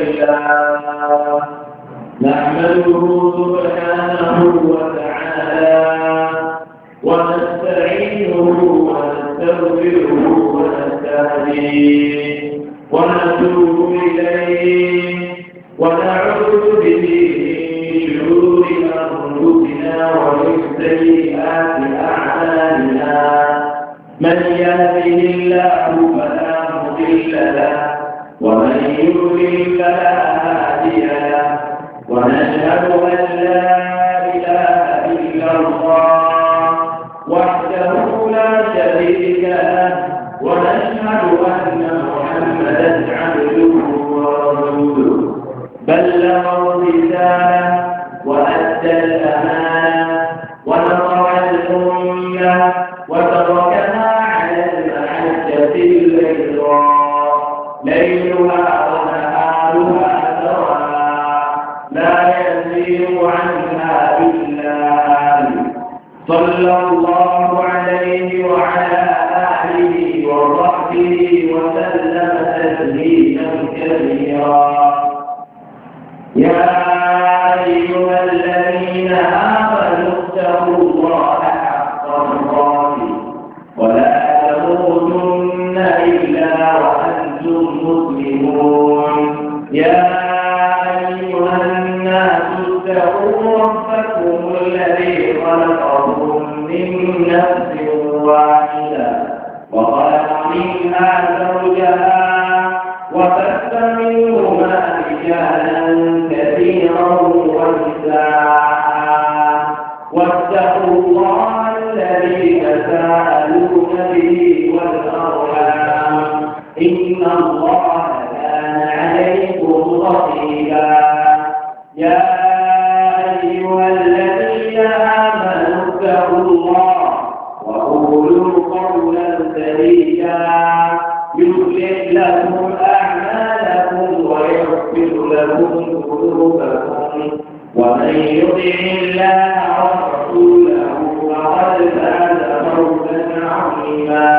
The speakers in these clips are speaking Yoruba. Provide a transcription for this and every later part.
الله نحمده سبحانه وتعالى ونستعينه ونستغفره ونستهديه ونتوب إليه ونعوذ به من شرور أنفسنا ومن سيئات أعمالنا من يهده الله فلا مضل له ومن يضلل فلا هادي له ونشهد أن لا إله إلا الله وحده لا شريك له ونشهد أن محمدا عبده ورسوله بلغ الرسالة وأدى الأمانة ونصر الأمة وتركنا على المحجة البيضاء ليلها ونهارها سواء لا يزيغ عنها إلا هالك صلى الله عليه وعلى آله وصحبه وسلم تسليما كثيرا يا أيها الذين آمنوا اتقوا الله حق تقاته ولا تموتن إلا وأنتم مسلمون يا أيها الناس اتقوا ربكم الذي خلقكم من نفس واحدة وخلق منها زوجها وبث منهما رجالا كثيرا ونساء واتقوا الله الذي تساءلون به والأرحام إن الله كان عليكم رقيبا يا أيها الذين آمنوا اتقوا الله وقولوا قولا سديدا يصلح لكم أعمالكم ويغفر لكم ذنوبكم ومن يطع الله ورسوله فقد فاز فوزا عظيما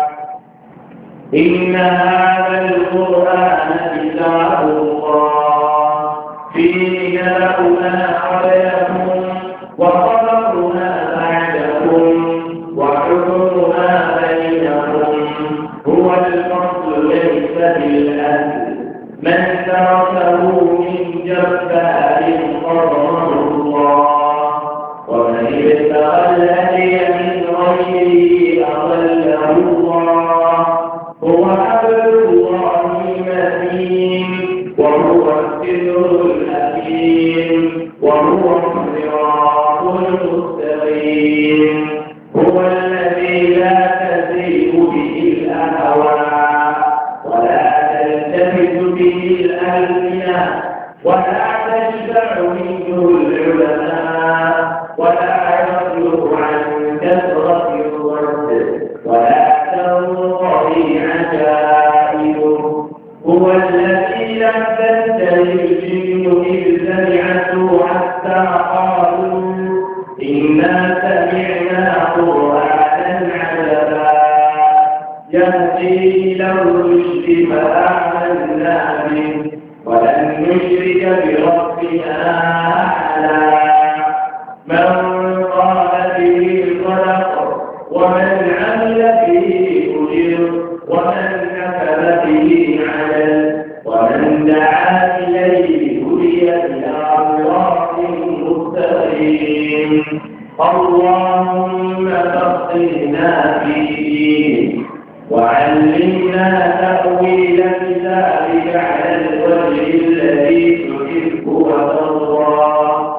إن هذا القرآن كتاب الله فيه نبأ ما قبلكم وخبر ما بعدكم وحكم ما بينكم هو الفصل ليس بالأهل من تركه من جبار قرره الله ومن ابتغى الهدي من غيره أضله الله هو حبل الله المتين وهو السر الحكيم وهو الصراط المستقيم هو الذي لا تزيغ به الأهواء ولا تلتفت به الألسنة ولا تشبع منه العلماء ولا يخلق عن كثرة الرد ولا تنقضي عجائبه هو الذي لم تنتهي الجن إذ سمعته حتى قالوا إنا سمعنا قرآنا عجبا يهدي إلى الرشد فآمنا به ولن نشرك بربنا أحدا من قال به صدق ومن عمل به أجر ومن كفر به عدل ومن دعا إليه هدي إلى صراط مستقيم اللهم فقهنا فيه وعلمنا تأويل كتابك على الوجه الذي تحب وترضى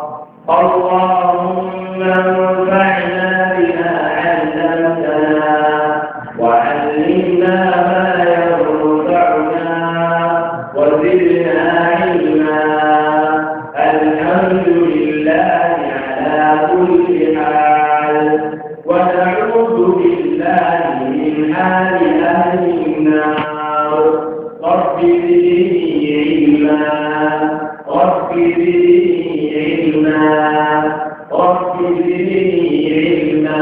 اللهم انفعنا بما علمتنا وعلمنا ما ينفعنا وزدنا علما الحمد لله على كل حال ونعوذ بالله من حال أهل النار رب زدني علما رب زدني علما رب زدني علما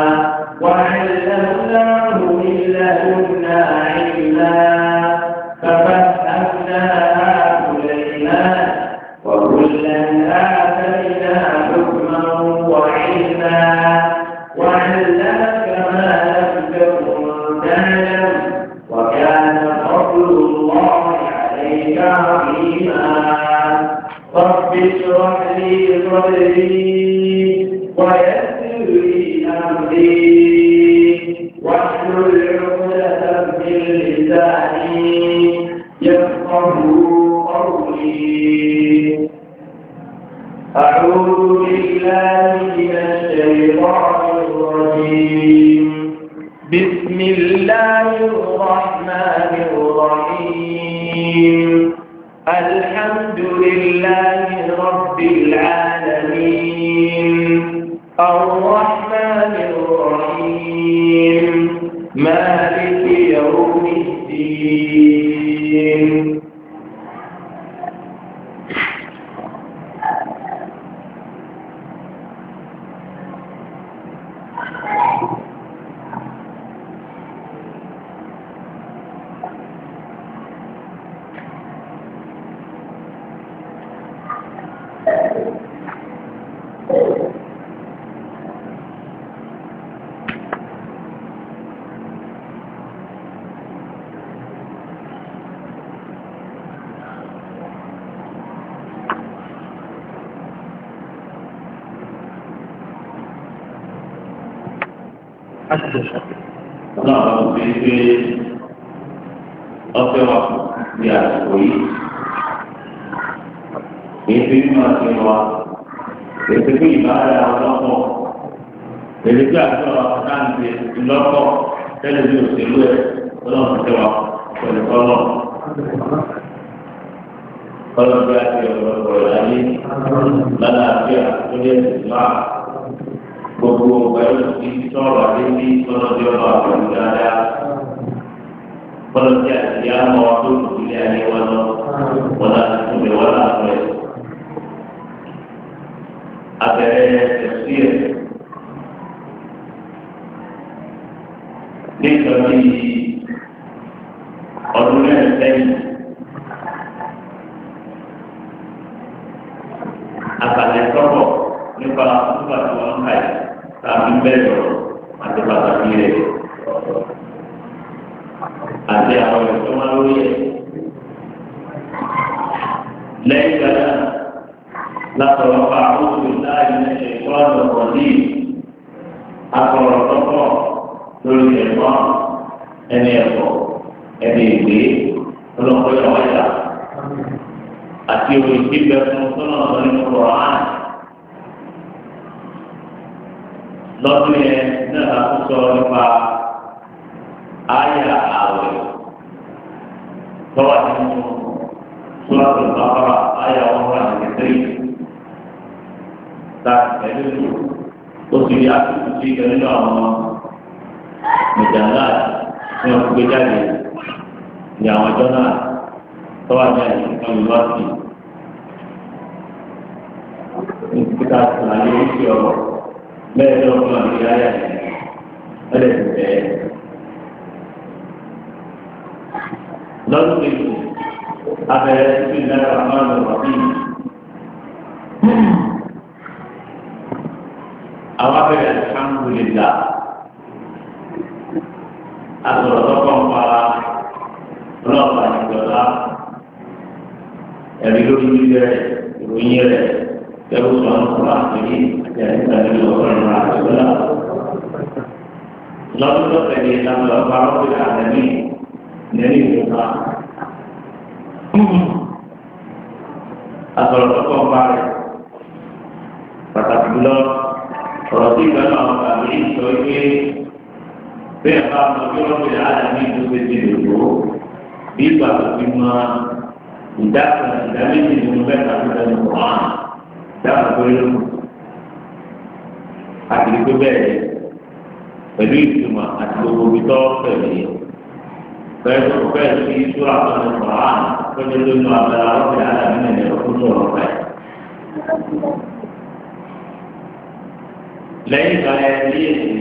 وعلمناه من لدنا علما ففهمناها عظيما رب اشرح لي صدري ويسر لي أمري واحلل عقدة من لساني يفقهوا قولي أعوذ بالله من الشيطان الرجيم بسم الله الرحمن الرحيم الحمد لله رب العالمين الرحمن الرحيم مالك يوم الدين Ọlọ́run fi gbé ọ̀fẹ́ wa ní àsìkò yìí. Èyí fi mímọ̀ sí wa. Èyí fi ìbára ọlọ́pọ̀. Èyí fi àjọ àkáǹtì ìlọ́pọ̀ tẹ́lẹ̀ bí òṣèlú ẹ̀ ọlọ́run tẹ́ wa pẹ̀lú ọlọ́. Ọlọ́run bí a ti ọ̀pọ̀lọpọ̀ ìyáyé lálàáfíà tó lé ìsìlá. Gbogbo pẹ̀lú ti sọ̀rọ̀ àdébí tọ́lọ́dé ọba àbẹ̀wò dáadáa. Tọ́lọ́dé àti àmọ́ tó kù ilé ayé wọn lọ. Wọ́n láti tún lè wọ́n láàbọ̀ ẹ̀. Abẹ́rẹ́ ẹ̀sí ẹ̀. Nítorí ọdún mẹ́rin sẹ́yìn. Àkàlẹ̀ sọ́kọ̀ nípa nígbà tí wọ́n ń kà yìí. Tàbí bẹ́ẹ̀ lọ àti pàtàkì rẹ̀ àti àwọn ẹ̀sọ́ máa lórí ẹ̀. Lẹ́yìn ìgbàlá látọ̀rọ̀ pa àkóso láàyè ẹ̀ṣẹ̀ ìfọ́nà ọ̀dí akọ̀rọ̀ tọ́pọ̀ lórí ẹ̀fọ́ ẹni ẹ̀fọ́ ẹni ìgbé ọlọ́pọ̀ ìyàwó ẹ̀dá àti òwe ìdíbẹ̀ fún sọ́nà ọ̀dọ́ nínú Kùránì. Lọ́dún yẹn náà la tún sọ nípa àyà àwẹ̀ tọ́wọ́ nínú Suratul Baqara àyà 193 ta pẹ̀lú tó ti rí àtúntò sí nínú àwọn mẹjàlá ní ọdún gbé jáde ní àwọn ọjọ́ náà tọ́wọ́ ní àyè yunifásitì ní kíkà àlàyé oríṣi ọ̀rọ̀. Bẹ́ẹ̀ ló ń lọ sí ayé ẹ̀rẹ́ ti bẹ̀ẹ́. Lọ́dún kejì, abẹ́rẹ́ sí ìlera máa ń lọ bí. Àwọn abẹ́rẹ́ alhamdulillah. Àtọ̀rọ̀ tọ́kọ̀ ń pa ọlọ́ọ̀pàá ìjọba. Ẹ̀rí lórí rẹ̀, ìròyìn rẹ̀, ẹ̀rù sọ̀rọ̀ kúrò àtìrí. Jadi tadi orang Rasulullah. Lalu tadi dalam para ulama ini dari kita. Asal terkompar. Kata beliau, roti kalau kami sebagai pihak orang ulama itu begitu. Bila kita tidak menjadi dalam Quran, tidak boleh àti ìgbé bẹ́ẹ̀ pẹ̀lú ìtumọ̀ àti gbogbo ibi tó pẹ̀lú bẹ́ẹ̀ sí ìṣúra tó ń sọ̀rọ̀ àná tó ń lé nínú abẹ́rẹ́ ọ̀gbìn àdàmì nìyẹn tó sọ̀rọ̀ pẹ̀. lẹ́yìn ìgbà yẹn ní èsì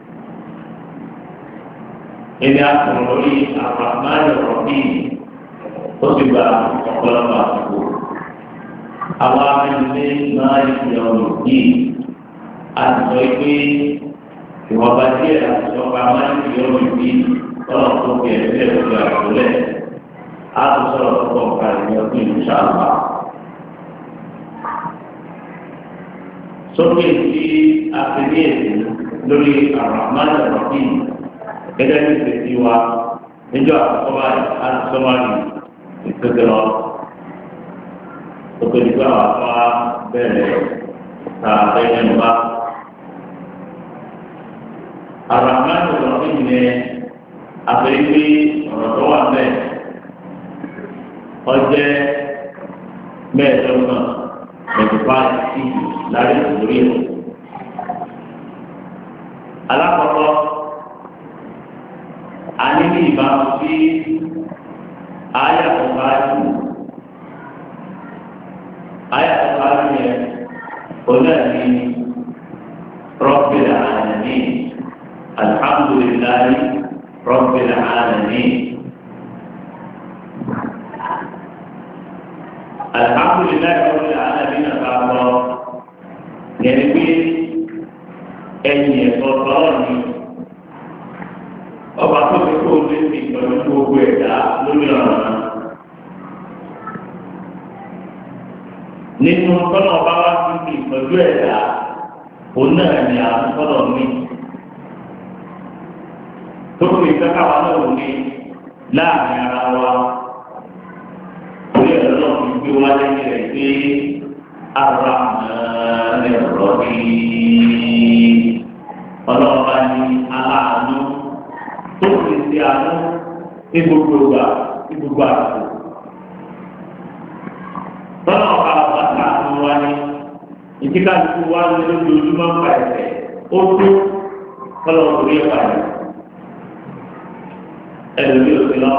ẹni àtọ̀rọ̀ lórí àpàmáyé rọ̀bì tó ti gba ọ̀pọ̀lọpọ̀ àsìkò. àwọn amẹ́nulé máa ń fi ọ̀rọ̀ yìí àti sọ pé ìwọ̀nba díẹ̀ àti sọ́kà máa ń fi ọ̀rọ̀ yìí lọ́nà tó fi ẹ̀sẹ̀ lórí àkọlẹ̀ á tún sọ̀rọ̀ tó pọ̀ kárí sókè tí a fi ní èsì lórí Ar-Rahman Ar-Rahim gẹ́gẹ́ bí ìfèsì wa níjọ́ àkọ́kọ́ báyìí láti sọ́mọ́rì ìpèsè lọ. Sókè nígbà wà fún wa bẹ̀rẹ̀ ta abẹ́yẹn ló bá. Ar-Rahman Ar-Rahim ni àfẹ́rí pé ọ̀rọ̀ tó wà bẹ́ẹ̀ ọjẹ́ mẹ́ẹ̀ẹ́dọ́gbọ̀n mẹ́tòfà sí lárí ìsòrí ẹ̀. Alákọ̀ọ́kọ́ a ní ní ìbámu sí ayàtọ̀ báyìí yẹn ọ̀nà ní Rabbil Alamin alhamdulillahi Rabbil Alamin. Alhamdulillahi Rabbil Alamin àtàkọ́ yẹn pé ẹ̀yìn ẹ̀kọ́ tọ́lọ̀ ni ọba tó fi kó o lé sí ìtọ́jú gbogbo ẹ̀dá lórí ọ̀rọ̀ náà. Nínú tọ́lọ̀ ọba wá sí ìtọ́jú ẹ̀dá òun náà ni àwọn tọ́lọ̀ mi. Tó fi kẹ́kẹ́ wa náà wò ní láàrin ara wa. Orí ẹ̀rọ náà fi gbé wá lẹ́yìn rẹ̀ pé ara ẹ̀rọ ni ọlọ́ọ̀bá ní aláàánú tó fi ṣe àánú ní gbogbo ìgbà ní gbogbo àsìkò. Tọ́lá ọ̀gá ọ̀gá àánú wa ní ìdíkàdúgbò wa ní lójoojúmọ́ ń pa ẹ̀sẹ̀ ó tó kọ́lọ́ orí ẹ̀fà yìí. Ẹlòmí ò sí lọ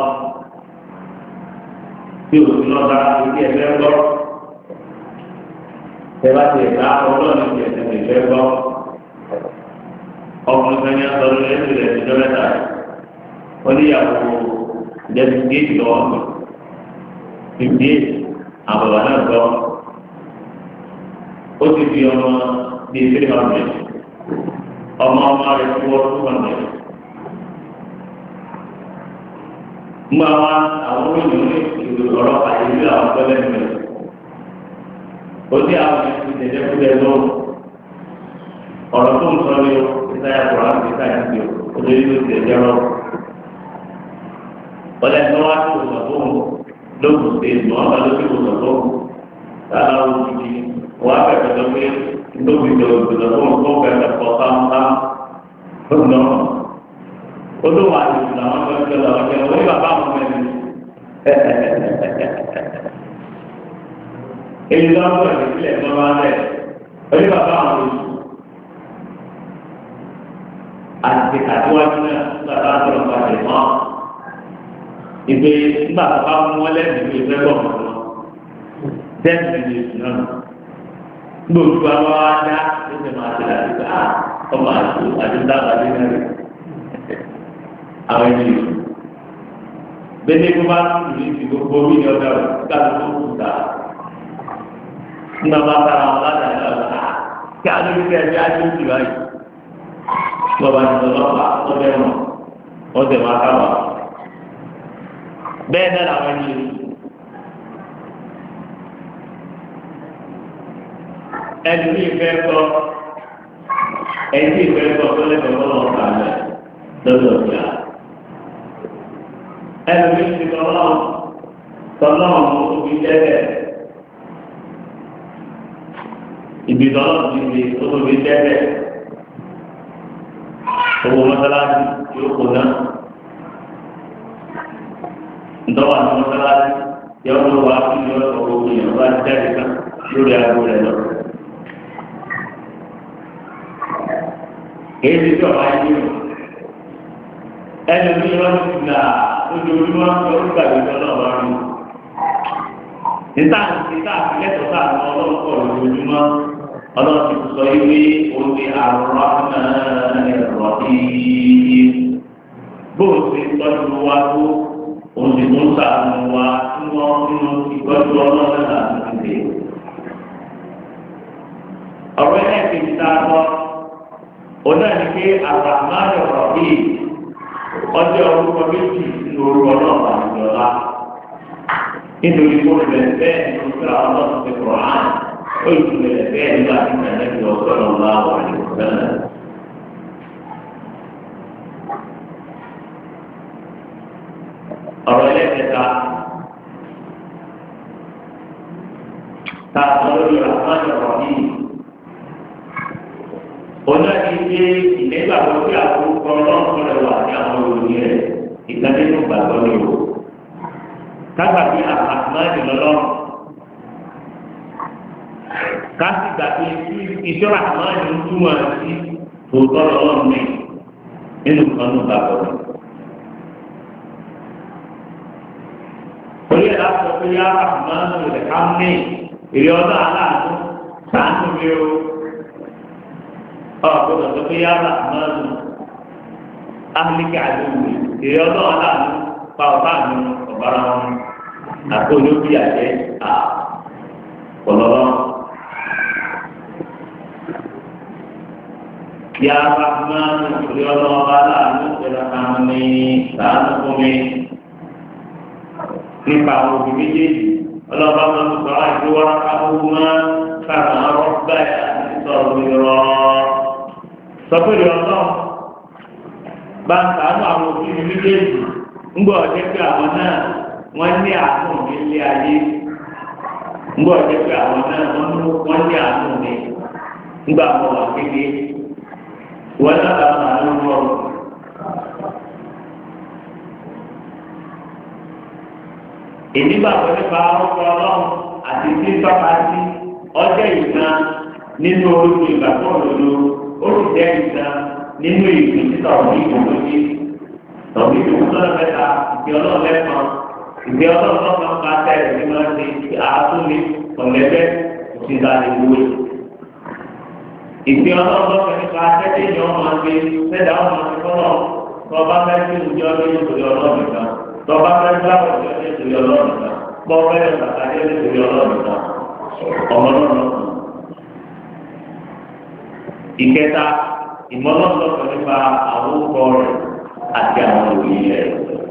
bí ò sí lọ dára sí kí ẹgbẹ́ gbọ́. Ẹ bá ti ẹ̀ka ọlọ́ọ̀ni ti ẹ̀sẹ̀ ẹ̀fẹ́ gbọ́. Ọkùnrin kan ní asọ̀rọ̀ ẹ̀sìn rẹ̀ ti dọ́lẹ́ta wọ́n ní ìyàwó ìdẹ́sìdéètì lọ́wọ́ fìdíè àbàbà náà gbọ́ ó ti fi ọmọ bíi 300 ọmọ rẹ̀ ti wọ́ 200. Mú àwọn olóyún ọ̀rọ̀ àyèjú àwọn ọ̀gbẹ́lẹ̀ nìyẹn ó ní àwọn ẹ̀sìn ìdẹ́jẹ́kúlẹ̀ lọ́wọ́ ọ̀rọ̀ tó ń sọ ní o ìsáyà kọ̀ọ̀rọ̀ àti ìsáyà ti o olórí ló ti ẹ̀jẹ̀ rọ. Ọ̀lẹ́ tó wá sí òṣùwọ̀n tó ń lóògùn sí ìlú wọn bá lókè òṣùwọ̀n tó ń sára òkú ti wọ́n á bẹ̀rẹ̀ tó pé nítorí ìjọ òṣùwọ̀n tó ń kó bẹ̀rẹ̀ kọ́ sáńsá tó ń lọ. Olówó àti ìlú àwọn ọmọ ẹgbẹ́ lọ́wọ́ jẹ́ wọ́n ní bàbá àwọn ọmọ ẹni. Èyí lọ́wọ́ ẹ̀mí sílẹ̀ tó máa ń bẹ̀ wọ́n ní bàbá àwọn ọmọ àti àtiwájú náà nígbà tó ń pàṣẹ mọ́ ìgbé nígbà tó bá mú wọn lẹ́nu ìwé ìfẹ́ bọ̀ mọ́ lọ dẹ́nu ìlú ìlú náà nígbà ojú wa wá dá ó sì máa ṣe láti gbà ọmọ àti dábàá dé náà rẹ̀ àwọn ẹni ìlú bẹ́ẹ̀ ni bá tún ìlú ti gbogbo orí ni ọjà rẹ̀ nígbà tó tó kù dà nígbà bá tara wọn ládàá ìlú kí á lórí kí ẹbí á tó ti báyìí lọ́ba ní ọlọ́pàá ọdẹ wọn ọdẹ wọn akáwà bẹ́ẹ̀ náà làwọn ẹni ẹni tí ìfẹ́ sọ ẹni tí ìfẹ́ sọ tó lẹ́kọ̀ọ́ lọ́wọ́ kàlẹ́ lọ́dọ̀ ọ̀gá ẹni tí ìfẹ́ tọ́lọ́wọ́ mú omi tẹ́lẹ̀ ibi tọ́lọ́wọ́ ti fi omi tẹ́lẹ̀. Owó mọ́sálásí yóò kó náà. Ntọ́wà ní mọ́sálásí yóò lọ wá sí yóò sọ owó yẹn wá jáde kan lórí aago rẹ̀ lọ. Èyí ti sọ̀rọ̀ ayé o. Ẹni tí wọ́n ti gbà lójoojúmọ́ ló ń gbàgbé lọ́nà wá rí. Níta àfilẹ́tọ̀ sáà ní ọlọ́pọ̀ lójoojúmọ́. Ọlọ́run ti sọ yìí omi Ar-Rahman Ar-Rahim bóun ti tọ́jú wa tó òun ti tún sàánú wa nínú ìtọ́jú ọlọ́run náà láti dé. ọ̀rọ̀ ẹ̀ ti ta lọ ọ̀nà ní pé Ar-Rahman Ar-Rahim ọjọ́ orúkọ méjì nínú orúkọ náà wà níjọba nítorí kó rẹ̀ bẹ́ẹ̀ nínú ìgbà ọlọ́run ti kọ̀ án. olùkùnrin bẹ́ẹ̀ nígbà tí nàìjíríà ti ọ̀sọ́ ọ̀la wà ní ìgbàlẹ̀. ọ̀rọ̀ ẹlẹ́kẹta tá a sọ lórí àmàlẹ́ ọ̀rọ̀ yìí ọ̀nà ìgbé ìlẹ́gbàgbọ́ sí àkókò ọlọ́run rẹ̀ wà ní àwọn òròyìn rẹ̀ ìgbàlẹ́ tó gbàgbọ́ ní o. kágbàgbé àmàlẹ́ lọ́lọ́run kasi gbàgbé ìṣọ́ra àmàlẹ́ ń túmọ̀ sí tòótọ́ lọ́lọ́run ní nínú kan ní gbàgbọ́ rẹ̀. orí ẹ̀ láti sọ pé yá àmàlẹ́ rẹ̀ ká ní èrè ọ̀dọ́ aláàánú sáànù mi o. ọ̀gbọ́dọ̀ tó fi yára àmọ́nù áfíríkà àdúgbò èrè ọlọ́ aláàánú pa ọ̀tá mi ọ̀bára wọn àti olóbi àjẹ ọ̀pọ̀lọ́lọ́. yára àmọ́nù èrè ọlọ́ aláàánú pẹ̀lú àwọn ní sàánù fún mi nípa àwọn òbí méjèèjì ọlọ́ba máa ń sọ àìsíwọ́n káwọn máa ń kàrà rọ́bà sọ̀rọ̀ ìrọ̀. sọfúnni ọlọ́run bá ń sàánú àwọn òbí mi méjèèjì ń gbọ́ ọ̀jẹ́ pé àwọn náà wọ́n ní àánú mi lé ayé ń gbọ́ ọ̀jẹ́ pé àwọn náà wọ́n ní àánú mi ńgbà mọ́ wà kéde wọ́n náà bá wọn àánú mọ́ ọ. èmi gbàgbọ́ nípa ọkọ̀ ọlọ́run àti tí tọ́ka sí ọjọ́ ìtàn nínú orúkọ ìgbàgbọ́ òdodo. ó sì jẹ́ ìtàn nínú ìlú títà òní ìgbòmójì tọ̀bí ìdòwúsọ̀rọ̀ mẹ́ta ìgbé ọlọ́run lẹ́kan ìgbé ọlọ́run lọ́kàn ká tẹ̀lé ní máa ń ṣe àátúnmí ọ̀lẹ́gbẹ́ òṣìṣẹ́ àdìgbòwe. ìgbé ọlọ́run lọ́kàn nípa tẹ́tẹ́ ìyẹn ọmọ gbé sẹ́dá ọmọ ti kọ́nà tọ́ba fẹ́ sí ìjọ ọdún nítorí ọlọ́run nìkan tọ́ba fẹ́ gbáwọ̀ ìjọ nítorí ọlọ́run nìkan pọ́ fẹ́ bàtàlẹ́ nítorí ọlọ́run nìkan ọmọ náà ìkẹta ìmọ̀lọ́sọ̀tọ̀ nípa àwọn orúkọ rẹ̀ àti àwọn òbí rẹ̀.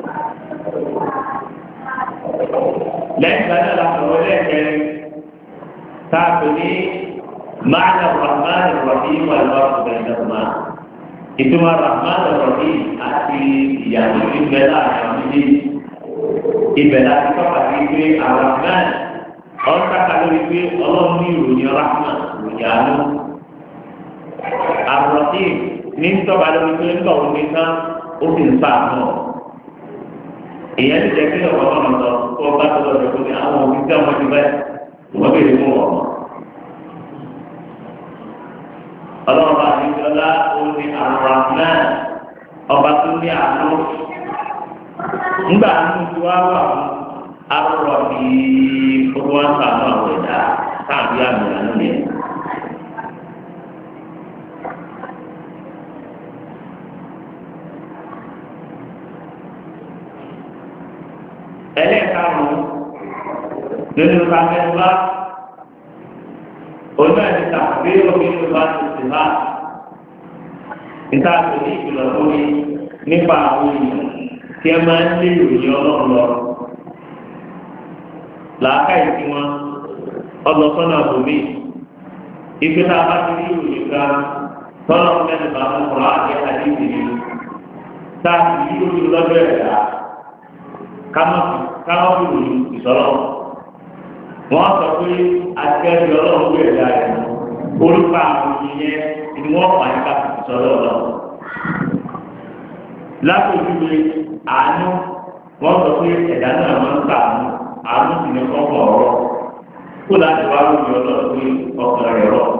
lẹ́yìn tí a dára sọ̀rọ̀ lẹ́ẹ̀kẹ́rin táàbù ní máàlá rahman rahim aláwọ̀ bẹ̀rẹ̀ ìtumọ̀ rahman rahim àti ìyàwó ìgbẹ́ láàrin àwọn méjèèjì ibẹ̀ láti tọ́ka sí pé rahman ọ̀ntàkà lórí pé ọlọ́run ní ìròyìn rahman ìròyìn àánú. àròtí ní tọ́ba lórí pé ń tọ̀wọ́ ní ká ó sì ń sá àmọ́ èèyàn ti jẹ́ kí ọ̀pọ̀ náà lọ kó ọba tó lọ rẹ̀ kó ní àwọn òbí tí ọmọ ti bẹ́ẹ̀ wọ́n béèrè fún ọmọ. ọlọ́run bá ti fi ọlá ó ní àrùn náà ọba tó ní àánú ńgbà àánú tí wàá wà fún arúgbó bíi gbogbo wọn sàánú àwọn ẹ̀dá káàbí àmì àánú yẹn. ẹlẹ́ẹ̀karùn-ún nínú kàmẹ́wá oní ẹni tàbí omi ní bá ti sì máa níta tó ní ìkìlọ̀ lórí nípa àwọn èèyàn tí ẹ máa ń lé ìròyìn ọlọ́run lọ làákàyè tí wọn ọlọ́sọ́nà àbòmí ìgbé tá a bá ti rí ìròyìn ká tọ́lọ́ mẹ́rin bá wọn kọ́ra àti àdéhùn yìí tá a sì rí ìròyìn lọ́dọ̀ ẹ̀dá káwọn fi wòlú ìsọ̀rọ̀ wọ́n sọ pé akẹ́rì ọlọ́run wẹ̀ ẹ̀dá rẹ̀ orúkọ àwọn ìyẹn ni wọ́n fà ní káfí ìsọ̀rọ̀ lọ. lápòjúwe àánú wọ́n sọ pé ẹ̀dá náà máa ń sàánú àánú sì ní kọ́kọ́ ọ̀rọ̀ kó láti wá lórí ọlọ́run pé ọkàn rẹ̀ rọ̀.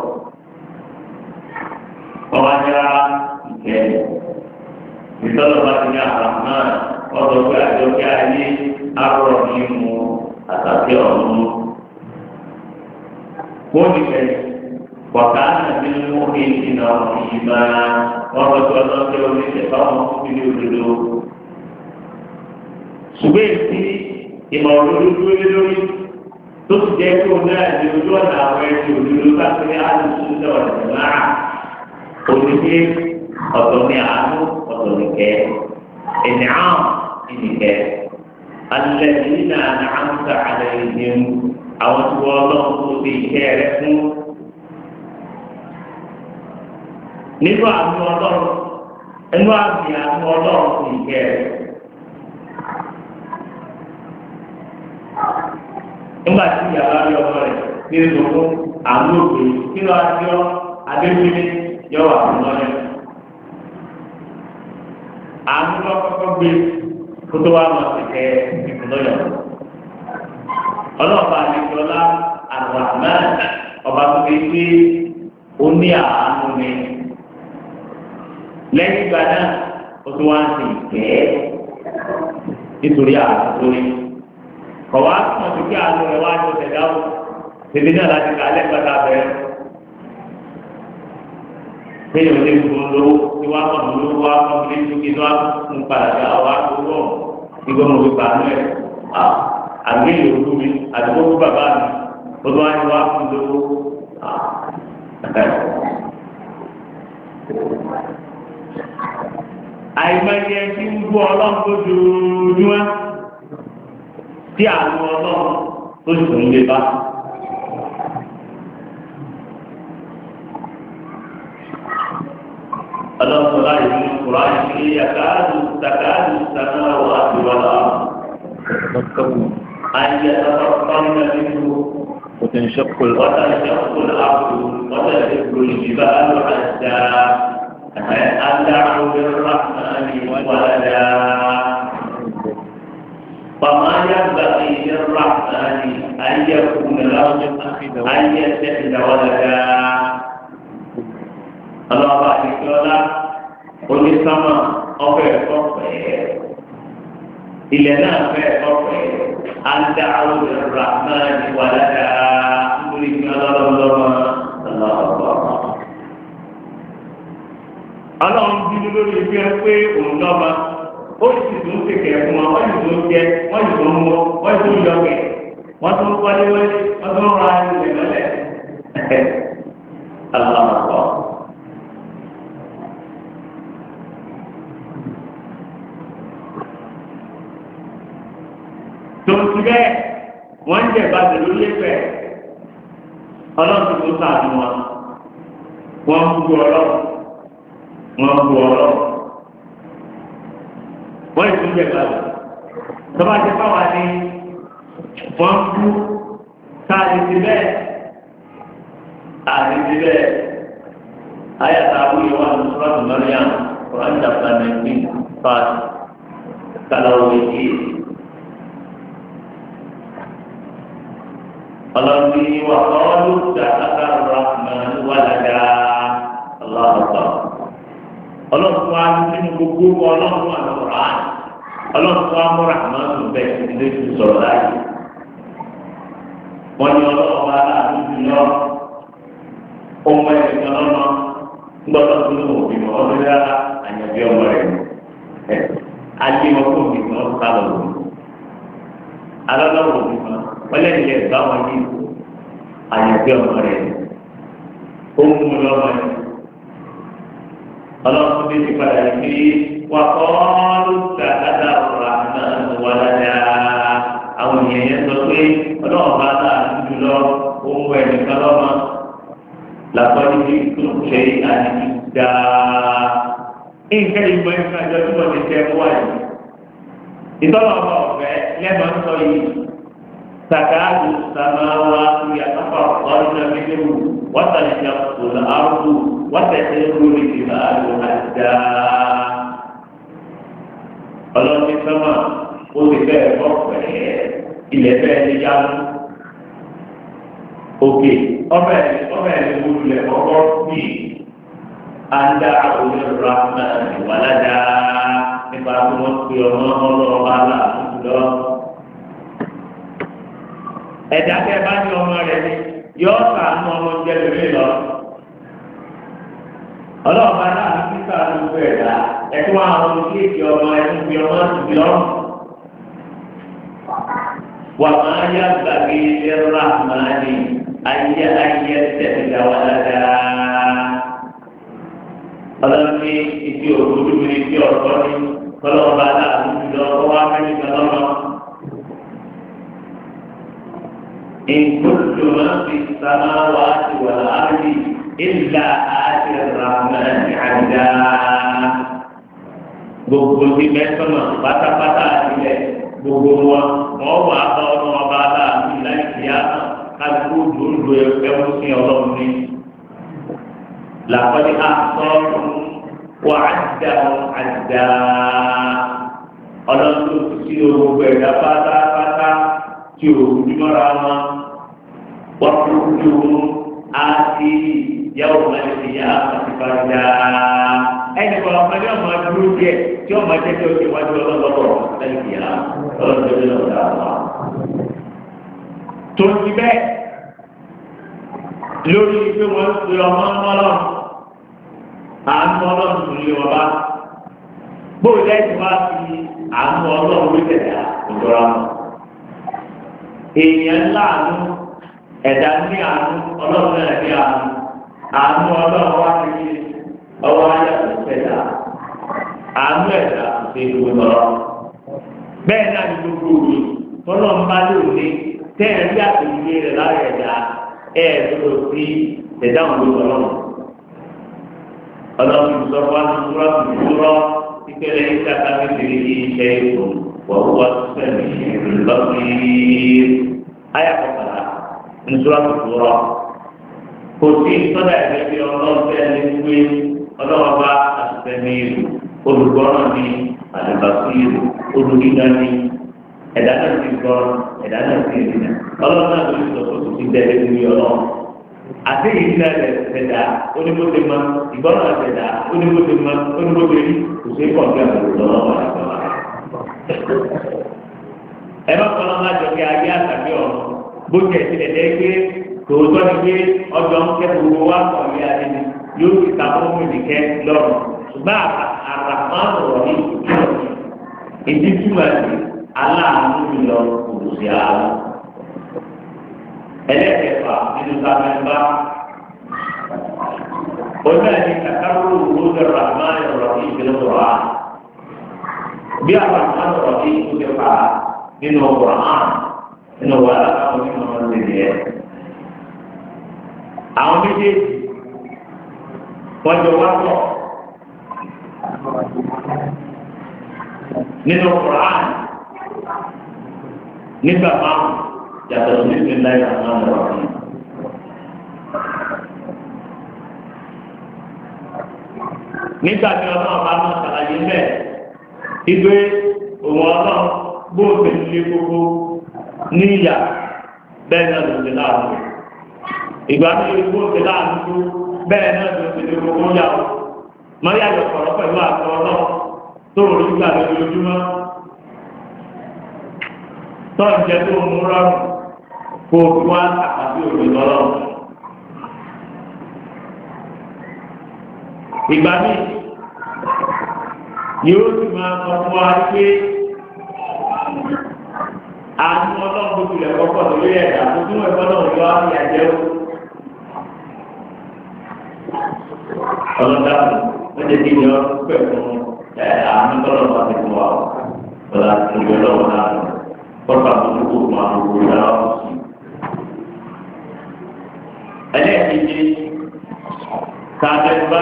ọba jẹ́ ìkẹ́ ìtọ́lọ́ bá ti ní àrà náà ọ̀dọ̀ pé àjọkẹ́ ayé arọ̀ ní mu àtàkì ọ̀run. wọ́n ní kẹ́yìn wàká nàbí mú èyí náà ìgbà wọn lọ sí ọlọ́jọ́ oníṣẹ́ báwọn fún mi ní òdodo. ṣùgbọ́n èsì ìmọ̀ òdodo dúró lé lórí tó ti jẹ́ kí òun náà di ojú ọ̀nà àwọn ẹni òdodo káfíńtì àdùsùn náà ọ̀dẹ̀ máa òdìdí ọ̀tọ̀ ní àánú ọ̀tọ̀ ní kẹ́ ẹ̀nìyàn ìnìkẹ́ الذين أنعمت عليهم أو تولوا في كيرهم nínú àmì ọlọ́run inú àmì ọlọ́run kò yẹ nígbà tí ìyàwó rí ọmọ rẹ̀ ní ìdòwò àmì òkè kí ló adé ọ adébíyí yọ wà fún ọ rẹ̀ àmì lọ́kọ́kọ́ gbé kótó wa mọ̀ sí kẹ́ ìfúnlọ́yọ̀ ọlọ́ọ̀bà àdìgbọ́lá àgbàmẹ́ ọba tó fi gbé oní àánú ni lẹ́yìn ìgbà náà ó tún wá ń sìn kẹ́ nítorí àtúntò ni kọ̀wá kàn sí kí àánú rẹ̀ wá tó tẹ̀dá o tèmi náà láti kà á lẹ́gbàdá bẹ̀rẹ̀ kéèyàn lè fún un lówó tí wàá kàn mí lówó wàá kàn mí lé kí wàá mú padà sí àwọn àgbòrò ìgbà mo fi pàánù ẹ̀ àgbé ìlú mi àdúgbò fún bàbá mi ó tó wá ní wàá fún un lówó. àìmọye tí ń gbọ́ ọlọ́run tó dúdúwá tí àwọn ọlọ́run tó sùn lè bá. ọlọ́run sọ láì ní kúrò àìsí àkáàdù sàkáàdù sàkáàwọ̀ àtiwọ́lá ayé ọlọ́run nínú وتنشق الأرض وتنشق الجبال حتى أن دعوا للرحمن ولدا فما ينبغي للرحمن أن يكون له أن يتخذ ولدا الله بارك لنا قل السماء أفر إلى نافع أفر أن دعوا للرحمن ولدا يريد الله ọlọ́run bínú lórí ibi ẹ pé òun lọ́ba ó sì tún kékeré fún wọn wọ́n sì tún jẹ wọ́n sì tún mú wọ́n sì tún yọkẹ̀ wọ́n tún wọlé wọlé wọ́n tún ra ilẹ̀ lọ́lẹ̀ aláwọ̀. tòun bẹ́ẹ̀ wọ́n ń jẹ ìbàdàn lórí ẹ̀fẹ̀ ọlọ́run tó sàánú wọn wọ́n ń gbọ́ ọlọ́run. wọ́n bu ọ̀rọ̀ wọ́n ìtún jẹ gbàgbọ́ tọ́ba ti fáwọn ní wọ́n bú káàdì ti bẹ́ẹ̀ àdì ti bẹ́ẹ̀ ayàtà àbúyọ wà ní sọ́ọ̀tù mọ́ríyàm Quran chapter 19 verse kalawo èjì ọlọ́ọ̀ni wà kọ́ọ́lù tàkàtà rahman wàlàdà aláàbà. ọlọ́run wa nínú gbogbo ọlọ́run àlọ́ra ọlọ́run wa múra àmọ́tò bẹ́ẹ̀ ilé ti sọ̀rọ̀ láàyè wọ́n ní ọlọ́run wa láàbí jùlọ ohun ẹ̀sìn ọlọ́run gbọ́dọ̀ tó ló wò bímọ ọdún yára àyànbí ọmọ rẹ̀ alẹ́ wọn kò bímọ sálọ wò alọ́lọ́wọ́ bímọ wọ́n lẹ́yìn lẹ́yìn bá wọn yí àyànbí ọmọ rẹ̀ ó mú lọ́mọ rẹ̀. ọlọ́run bí ti padà sí wà kọ́ọ́lù tàkàtà rahman wàlàdà àwọn èèyàn yẹn sọ pé ọlọ́run bá dà dúdú lọ ohun ẹ̀nìkan lọ́mọ làkọ́jú bí tó ṣe àdìgbà nǹkan ìgbọ́ nǹkan ìjọ tí wọ́n ti tẹ́ wáyé ìtọ́nà ọba ọ̀fẹ́ lẹ́mọ̀ ń sọ yìí sàkáàdù sàmáwá ìyàtọ̀fà ọ̀rọ̀ mílíọ̀nù وتنشق الأرض وتسير الجبال حتى ọlọ́run ti sọ́mà ó ti bẹ́ẹ̀ bọ́ pẹ̀lẹ́ ilẹ̀ bẹ́ẹ̀ ti yá lọ. òkè ọbẹ̀ ní wúlẹ̀ ọkọ̀ sí anda àwọn rahman wàládà nípa tí wọ́n pe ọmọ ọlọ́ọ̀bá láàbùkù lọ. ẹ̀dá tẹ́ bá ní ọmọ rẹ̀ ni yọ sàánú ọmọ jẹ lórí lọ ọlọ́ọ̀bá náà ní kíkà ló bẹ̀rẹ̀ dá ẹ̀tún àwọn oníkéèké ọmọ ẹ̀tún fi ọmọ ti lọ́rùn wà máa yá gbàgbé ẹ̀rọ àmàlì ayé tẹ̀síta wà dáadáa ọlọ́run ní ìdí òkúdú ní ìdí ọ̀tọ́ ní ọlọ́ọ̀bá náà ní ìdí ọ̀tọ́ wá mẹ́rin kan lọ́nà إن كل من في السماوات والأرض إلا آتي الرحمن عبدا gbogbo ti bẹ sọnà pátápátá ilẹ̀ gbogbo wọn wà bá ọdún ọba aláàbí láì fi àná kálukú dòdò ẹwọ sí Ọlọ́run ní làkọlẹ àtọrùn wà àdá àdá Ọlọ́run tó ti sí gbogbo ẹ̀dá pátápátá tí o dúmọ́ra wọn wọ́n kúrú dùn á sí yàwó mẹ́lẹ́sì yá àtìpàdà ẹnì kan ọmọdé ọmọ dúró díẹ̀ tí ọmọ jẹ́ kí o ṣe wájú ọlọ́lọ́bọ̀ mẹ́lẹ́sì yá ọlọ́dún tó lọ dà wá. tó ti bẹ́ẹ̀ lórí pé wọ́n pe ọmọ ọlọ́run àánú ọlọ́run tó lé wọn bá bóòlù ẹ̀sìn wá fi àánú ọlọ́run ló tẹ̀lé àkójọra wọn. èèyàn láàánú ẹ̀dá ní àánú ọlọ́run náà ní àánú ọlọ́run wá sí ọwọ́ ayàtọ̀ fẹ̀dá àánú ẹ̀dá ṣe gbogbo lọ. bẹ́ẹ̀ náà ní gbogbo òwe tọ́lọ́ ń bá lóde tẹ́ẹ̀rí àtòlùyé rẹ̀ lára ẹ̀dá lọ́dọ̀ sí ẹ̀dá òun ló lọ́rùn. ọlọ́run sọ fún àtúntúrọ̀ ìpele ìṣàkà kékeré iṣẹ́ ètò wọ́wọ́ sẹ́mi lọ́sí ayàkọ̀kọ̀lá nítorá tuntun kò sí sọ́dà ẹ̀fẹ́ bí ọlọ́run fẹ́ lé gbé ọlọ́run bá àtúntẹ̀mí ìlú olùgbọ́ràn ní àdìbàsí ìlú olùdíjà ní ẹ̀dá náà ti gbọ́ ẹ̀dá náà ti rìn ọlọ́run náà lórí sọ̀tọ̀ tó ti dẹ́ lórí ọlọ́run àti ìdílé rẹ̀ ṣẹ̀dá onígbòdè mọ́ ìgbọ́ràn ṣẹ̀dá onígbòdè mọ́ onígbòdè rí kò sí kọ̀ọ̀kẹ́ àgbègbè lọ́wọ́ àgbà ẹ bá kọ́ lọ́nà àjọ kí ayé àtàkì ọ̀run bó jẹ́ ìṣẹ̀lẹ̀ dẹ́ pé tòótọ́ ni pé ọjọ́ ń kẹ́ gbogbo wa kọ̀ ní adé ni yóò ti ta fún mi nìkẹ́ lọ́rùn ṣùgbọ́n àràmánù rọ̀ ní ìdí túmọ̀ sí aláàánú mi lọ òdòdó àárọ̀ ẹlẹ́kẹ̀fà nínú sábẹ́ńbà ọjọ́ ẹni kàkàrọ̀ òwúrọ̀ àràmánù rọ̀ ní ìpínlẹ̀ wà bí àràmánù rọ̀ ní ìpínlẹ̀ wà nínú Quran nínú wàhálà táwọn onímọ̀ wọn lè yẹ. àwọn méjèèjì wọ́n jọ wá pọ̀ nínú Quran nígbà márùn yàtọ̀ sí nípìn láì àwọn ọmọ ọ̀rọ̀ nígbà tí ọlọ́run bá náà ṣàlàyé bẹ́ẹ̀ ìgbé òun ọlọ́run bóòtù ilé gbogbo ní ìyà bẹ́ẹ̀ náà ló ti láàánú ìgbà ní ilé bóòtù láàánú bẹ́ẹ̀ náà ló ti gbogbo yà ó mọ́rí àjọpọ̀rọ̀ pẹ̀lú àtọ́ náà tó rí gbà lójoojúmọ́ tó ń jẹ́ tó mú rọrùn kó fi wá àpàtì òbí lọ́rọ̀ ìgbà míì yóò sì máa sọ fún wa pé àti ọlọ́run tó tilẹ̀ kọ́kọ́ lórí ẹ̀dá tó tún ẹ̀kọ́ náà yọ àmì àjẹwò. ọlọ́dà ó lè di ìyọ́ pẹ̀ fún àmì tọ́lọ̀ bá ti fún wa o. ọ̀la ti ń gbé lọ́wọ́ náà kọ́kọ́ àbúrò kò fún àbúrò yàrá òsì. ẹlẹ́ẹ̀kejì kàdẹ́gbá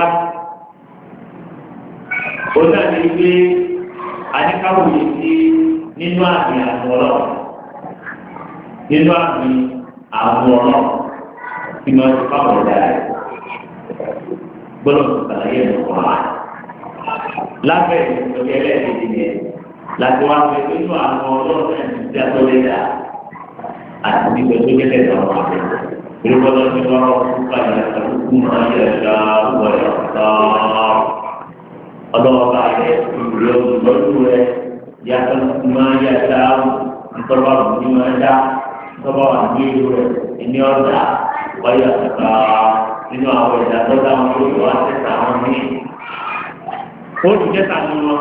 ó dàbí pé àníkàwòye sí nínú àmì àwọn ọlọ́run nínú àmì àwọn ọlọ́run tí wọ́n ti fáwọn ọ̀dà rẹ̀ gbọ́dọ̀ tó sàlàyé ẹ̀kọ́ wa lábẹ́ ìtọ́jú ẹlẹ́ẹ̀kejì yẹn láti wá pé nínú àwọn ọlọ́run náà ti ti àtọ́lé dà àti ìgbẹ́ tó gẹ́gẹ́ dà wọ́n àbẹ̀ olùkọ́lọ́ ti wá fún káyọ̀ àtàkùn máa yẹ ẹ̀dá wọ̀ ẹ̀dá ọlọ́ọ̀bá rẹ̀ ìwúrẹ́ olùdọ́dún rẹ̀ yàtọ̀ máa yàtọ̀ ntọ́ba òní máa dá ntọ́ba wà ní ìlú rẹ̀ ẹni ọ̀dà wáyà kàkà nínú àwọn ẹ̀dá tó dá wọn lórí wá tẹ̀sà wọn ní. ó ti tẹ̀sà ní wọn.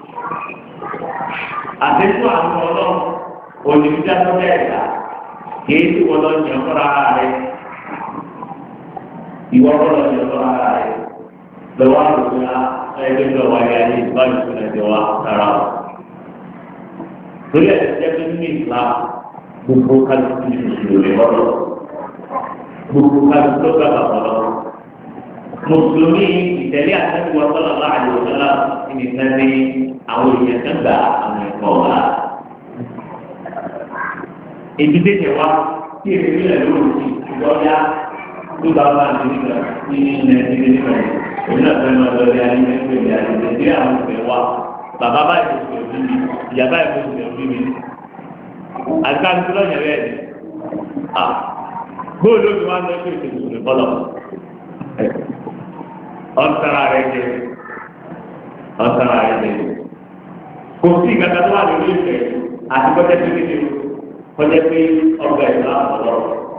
àtẹ̀tù àwọn ọlọ́run ònìbíjà tó bẹ̀rẹ̀ dà kìí tí wọ́n lọ yàn fúnra rẹ̀ ìwọ́ kọ́ lọ yàn fúnra rẹ̀ lọ́wọ́ àlùkò ẹgbẹ́ tó wáyé ayé ìbáyìí fún ẹ̀jẹ̀ wa sára o. torí ẹ̀ jẹ́ pé nínú ìlà gbogbo kálukú ní mùsùlùmí lọ́dọ̀ gbogbo kálukú ló gbàgbà lọ́dọ̀ mùsùlùmí ìtẹ̀lé àtẹ́wọ́ sọ́lá láàyè òṣèlú ìnìkan ní àwọn èèyàn kan gbà àwọn ẹ̀kọ́ wa. ìdílé yẹn wá tí èmi nílẹ̀ lórí ìgbọ́yà tó bá bá mi nígbà ní ilẹ̀ ìdílé nígbà òun náà fẹ́ máa lọ rí ayé ẹgbẹ́ ìyá ìdílé àwọn ìfẹ́ wa bàbá báyìí kò sì òbí mi ìyá báyìí kò sì òbí mi àti ká ló lọ́yẹ̀ rẹ̀ ni bóòlù òbí wa lọ sí ètò ìṣòro bọ́lọ̀ ọ̀sára rẹ̀ jẹ́ ọ̀sára rẹ̀ jẹ́ kò sí ìgbàgbọ́ tó wà lórí ìfẹ́ àti kọjá tó kéde kọjá pé ọgbà ìlú àbọ̀lọ́.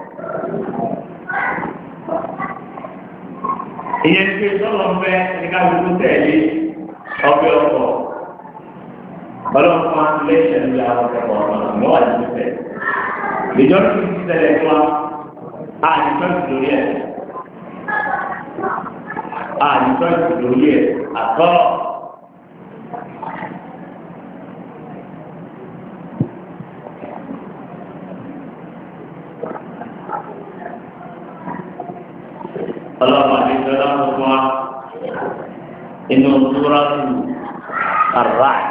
ìyẹn ti pé sọ́lọ́ ń bẹ́ ní ká ló tẹ̀lé ọgbẹ́ ọkọ̀ ọlọ́run fún àtúlẹ̀ṣẹ̀ ní àwọn ọ̀pọ̀ ọ̀nà ìwọ́n wà ní ìfẹ́. ìjọba ti ti tẹ̀lé fún wa àdìsọ́ ìdòrí ẹ̀ àdìsọ́ ìdòrí ẹ̀ àtọ́. ọlọ́run àdìsọ́ lọ́wọ́ fún wa inú súrátù Ar-Ra'd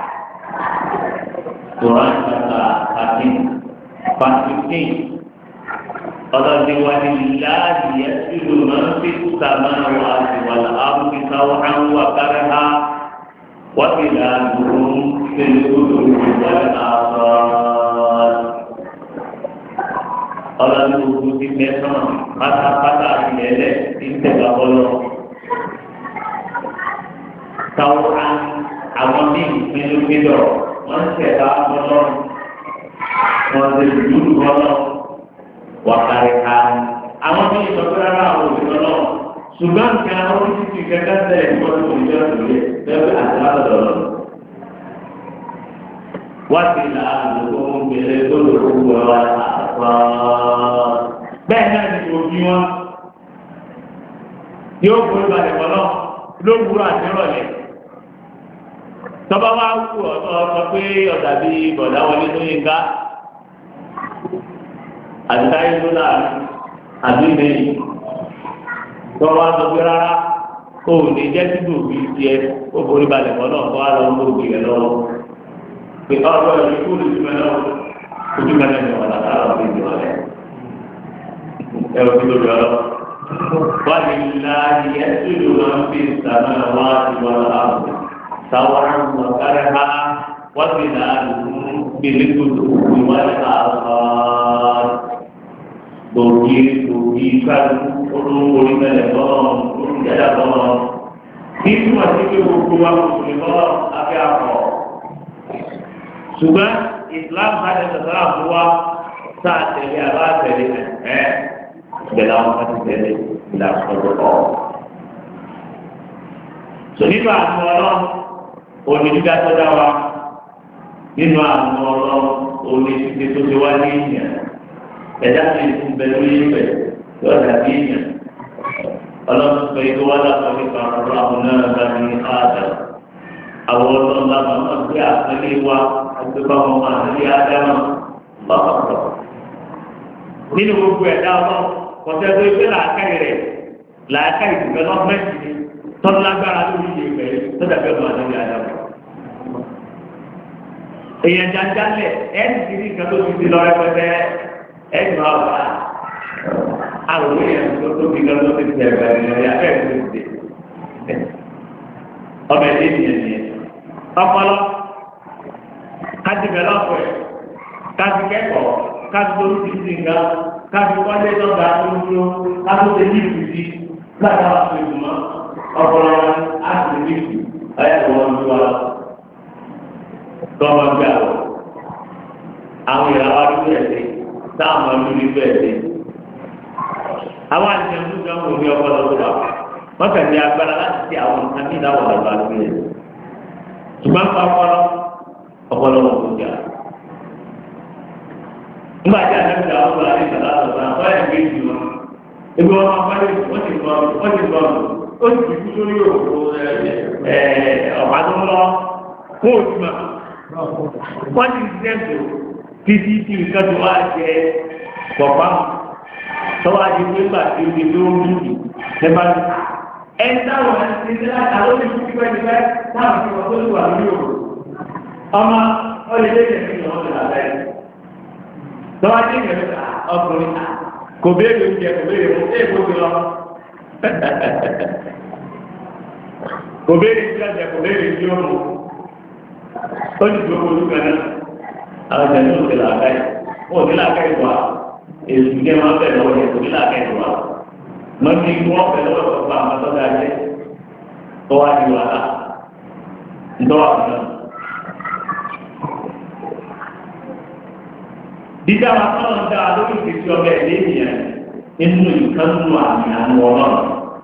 Quran chapter 13 verse 15 ọlọ́dẹ wa ni láàyè ẹ̀sìlú máa ń fi sàmà wà sí wàlá àbúkí sáwọ́ àwọn àkàrẹ́ ha wọ́n ti là lóhùn pẹ̀lú olùwà àbọ̀ ọlọ́dẹ ogun ti mẹ́sàn-án pátápátá àti ẹ̀lẹ́ ti ń tẹ̀lé ọlọ́ sáwọ́ àwọn míì pínlẹ̀ wọ́n tẹ̀lé ọlọ́ wọ́n ti dúró ọlọ́ wàkàrí ká àwọn tó yẹ sọ́kúrẹ́ rárá àwọn òṣèlú náà ṣùgbọ́n nǹkan àwọn oríṣiríṣi kẹ́kẹ́ tẹ̀lé ní wọ́n tó ìjọ ìròyìn lẹ́gbẹ̀ẹ́ àti látọ̀dọ̀ lọ. wá sí ìlà àlùkò ń gbélé tó lè kó wọ àpá. bẹ́ẹ̀ náà ni òbí wọn yóò gbé balẹ̀ wọn náà ló wúrọ̀ àti rọ̀lẹ́. tọ́ba wa kú ọ̀sọ̀ pé ọ̀dà bíi bọ̀dá wọlé tó yẹ ká àtàyè tó láàrin àbí mẹ́rin tọ́wọ́ àtọ́gbé rárá ó lè jẹ́ títù òbí tiẹ̀ ó borí balẹ̀ mọ́ náà kọ́ àlọ́ ń gbòòbí rẹ̀ lọ́wọ́ pé ọ̀rọ̀ ẹ̀rí kó lè túmọ̀ náà ojú mẹ́rin ní ọ̀nà àtàrà òbí ìjọba rẹ̀ ẹ̀rọ tí lórí ọ̀rọ̀ wọ́n lè láàyè ẹ̀sùn ìlú wọn fi sàmì àwọn àtiwọ́n àbò sáwọn àwọn ọ̀kárẹ́ ha wọ́n ti láàyè gbèlè gbòdò ìwádìí àbọ̀ gbòógì kálukú olówó onímẹ̀lẹ̀ bọ́ọ̀ olùjẹ́dà bọ́ọ̀ kí túmọ̀ sí pé gbogbo wa kò lè bọ́ abẹ́ àpọ̀. ṣùgbọ́n Islam bá ti sọ̀rọ̀ àbúwá tá a tẹ̀lé àbá tẹ̀lé ẹ̀ bẹ̀rẹ̀ àwọn kan ti tẹ̀lé ìlànà ọ̀dọ̀ ọ̀. sọ nínú àwọn ọlọ́run onídìgbà tó dá wa nínú àwọn ọlọ́run onídìgbà tó ti wá ní ìyẹn ẹ̀dá ti fún bẹ lórí ìfẹ́ yóò dàbí èèyàn ọlọ́run sọ ètò wà lápá nípa ọ̀rọ̀ àwọn náà bá ní àádá àwọn ọlọ́run bá máa ń gbé àpẹẹrẹ wa àgbẹ̀bá wọn máa ń rí ádámà lọ́pọ̀lọpọ̀. nínú gbogbo ẹ̀dá ọlọ́run kọ̀tẹ́ tó gbé làákàyè rẹ̀ làákàyè dìvẹ́lọ́pmẹ́ntì ni tọ́lágbára lórí ìyẹ̀fẹ́ tó dàbí ọmọ àdébí ádámà. èèyàn jàǹjàǹlẹ̀ ẹ̀sùn àwọn àwòrán yẹn tó tóbi lọ tó ti tẹ̀ ẹ̀rẹ̀ ẹ̀rẹ̀ abẹ́rẹ́ tó ti tẹ̀ ọmọ ẹ̀dẹ́ nìyẹn nìyẹn ọpọlọ kájúbẹ̀ lọ́pọ̀ ẹ̀ kájú kẹ́kọ̀ọ́ kájú tó ti ti nǹkan kájú wọlé lọ́gbà tó ń dúró kájú tó ti ti ti gbàgbà wà fún ìgbìmọ̀ ọpọlọ wọn á sì ní ìlú ayẹwo wọn ló wà tọ́wọ́ gbé àwọn ìyàwó adúgbò ẹ̀sìn táwọn ọmọ ìlú bẹ́ẹ̀ dé. àwọn àjẹmú tó ń wò ní ọpọlọ tó wà wọ́n kàn ní agbára láti ṣe àwọn nǹkan ní ìdáwọ̀ lọ́gbà lórí ẹ̀. ṣùgbọ́n pa ọpọlọ wọn kò jà. nígbà tí àjẹmú tó àwọn ọmọ àti ìṣàlá lọ́gbà wọ́n yẹ kí jù wọn. ebi wọn máa báyìí wọ́n ti gbọ́ ó sì kú sórí òkú ọ̀pá tó ń lọ fún òtún wọ́n ti ṣiṣẹ́ títí tí nǹkan tó wá jẹ pọ̀pá tọ́wọ́ àti nígbà tí ó di tó ń dùn nípa ẹni táwọn ẹni ti ní láti àwọn oníṣẹ́ pípẹ́ táwọn ti wọ́n tó lù wà lórí òru ọmọ ọlẹ́dẹ́gbẹ̀ẹ́ mi lọ́wọ́ ti làbẹ́ tọ́wọ́ àti ìgbẹ̀rẹ̀ ọkùnrin kò béèrè oúnjẹ kò béèrè mú ẹ̀ kó ti lọ kò béèrè oúnjẹ kò béèrè tí ó mú ó ti tó ojú kan náà àwọn ìjẹun ní òkè làbẹ́ wọn ò ní làbẹ́ ìwà èsì jẹ́ máa bẹ̀ lọ́wọ́ yẹn kò ní làbẹ́ ìwà lọ́sí ikú wọn bẹ̀ lọ́wọ́ ìwà àwọn tọ́jà jẹ́ tó wá di wàhálà ńdọ́wà fún náà. dídá wa tọ́lọ̀ ń dá lórí ìfèsì ọbẹ̀ lẹ́yìn nínú ìkànnù àmì àwọn ọlọ́run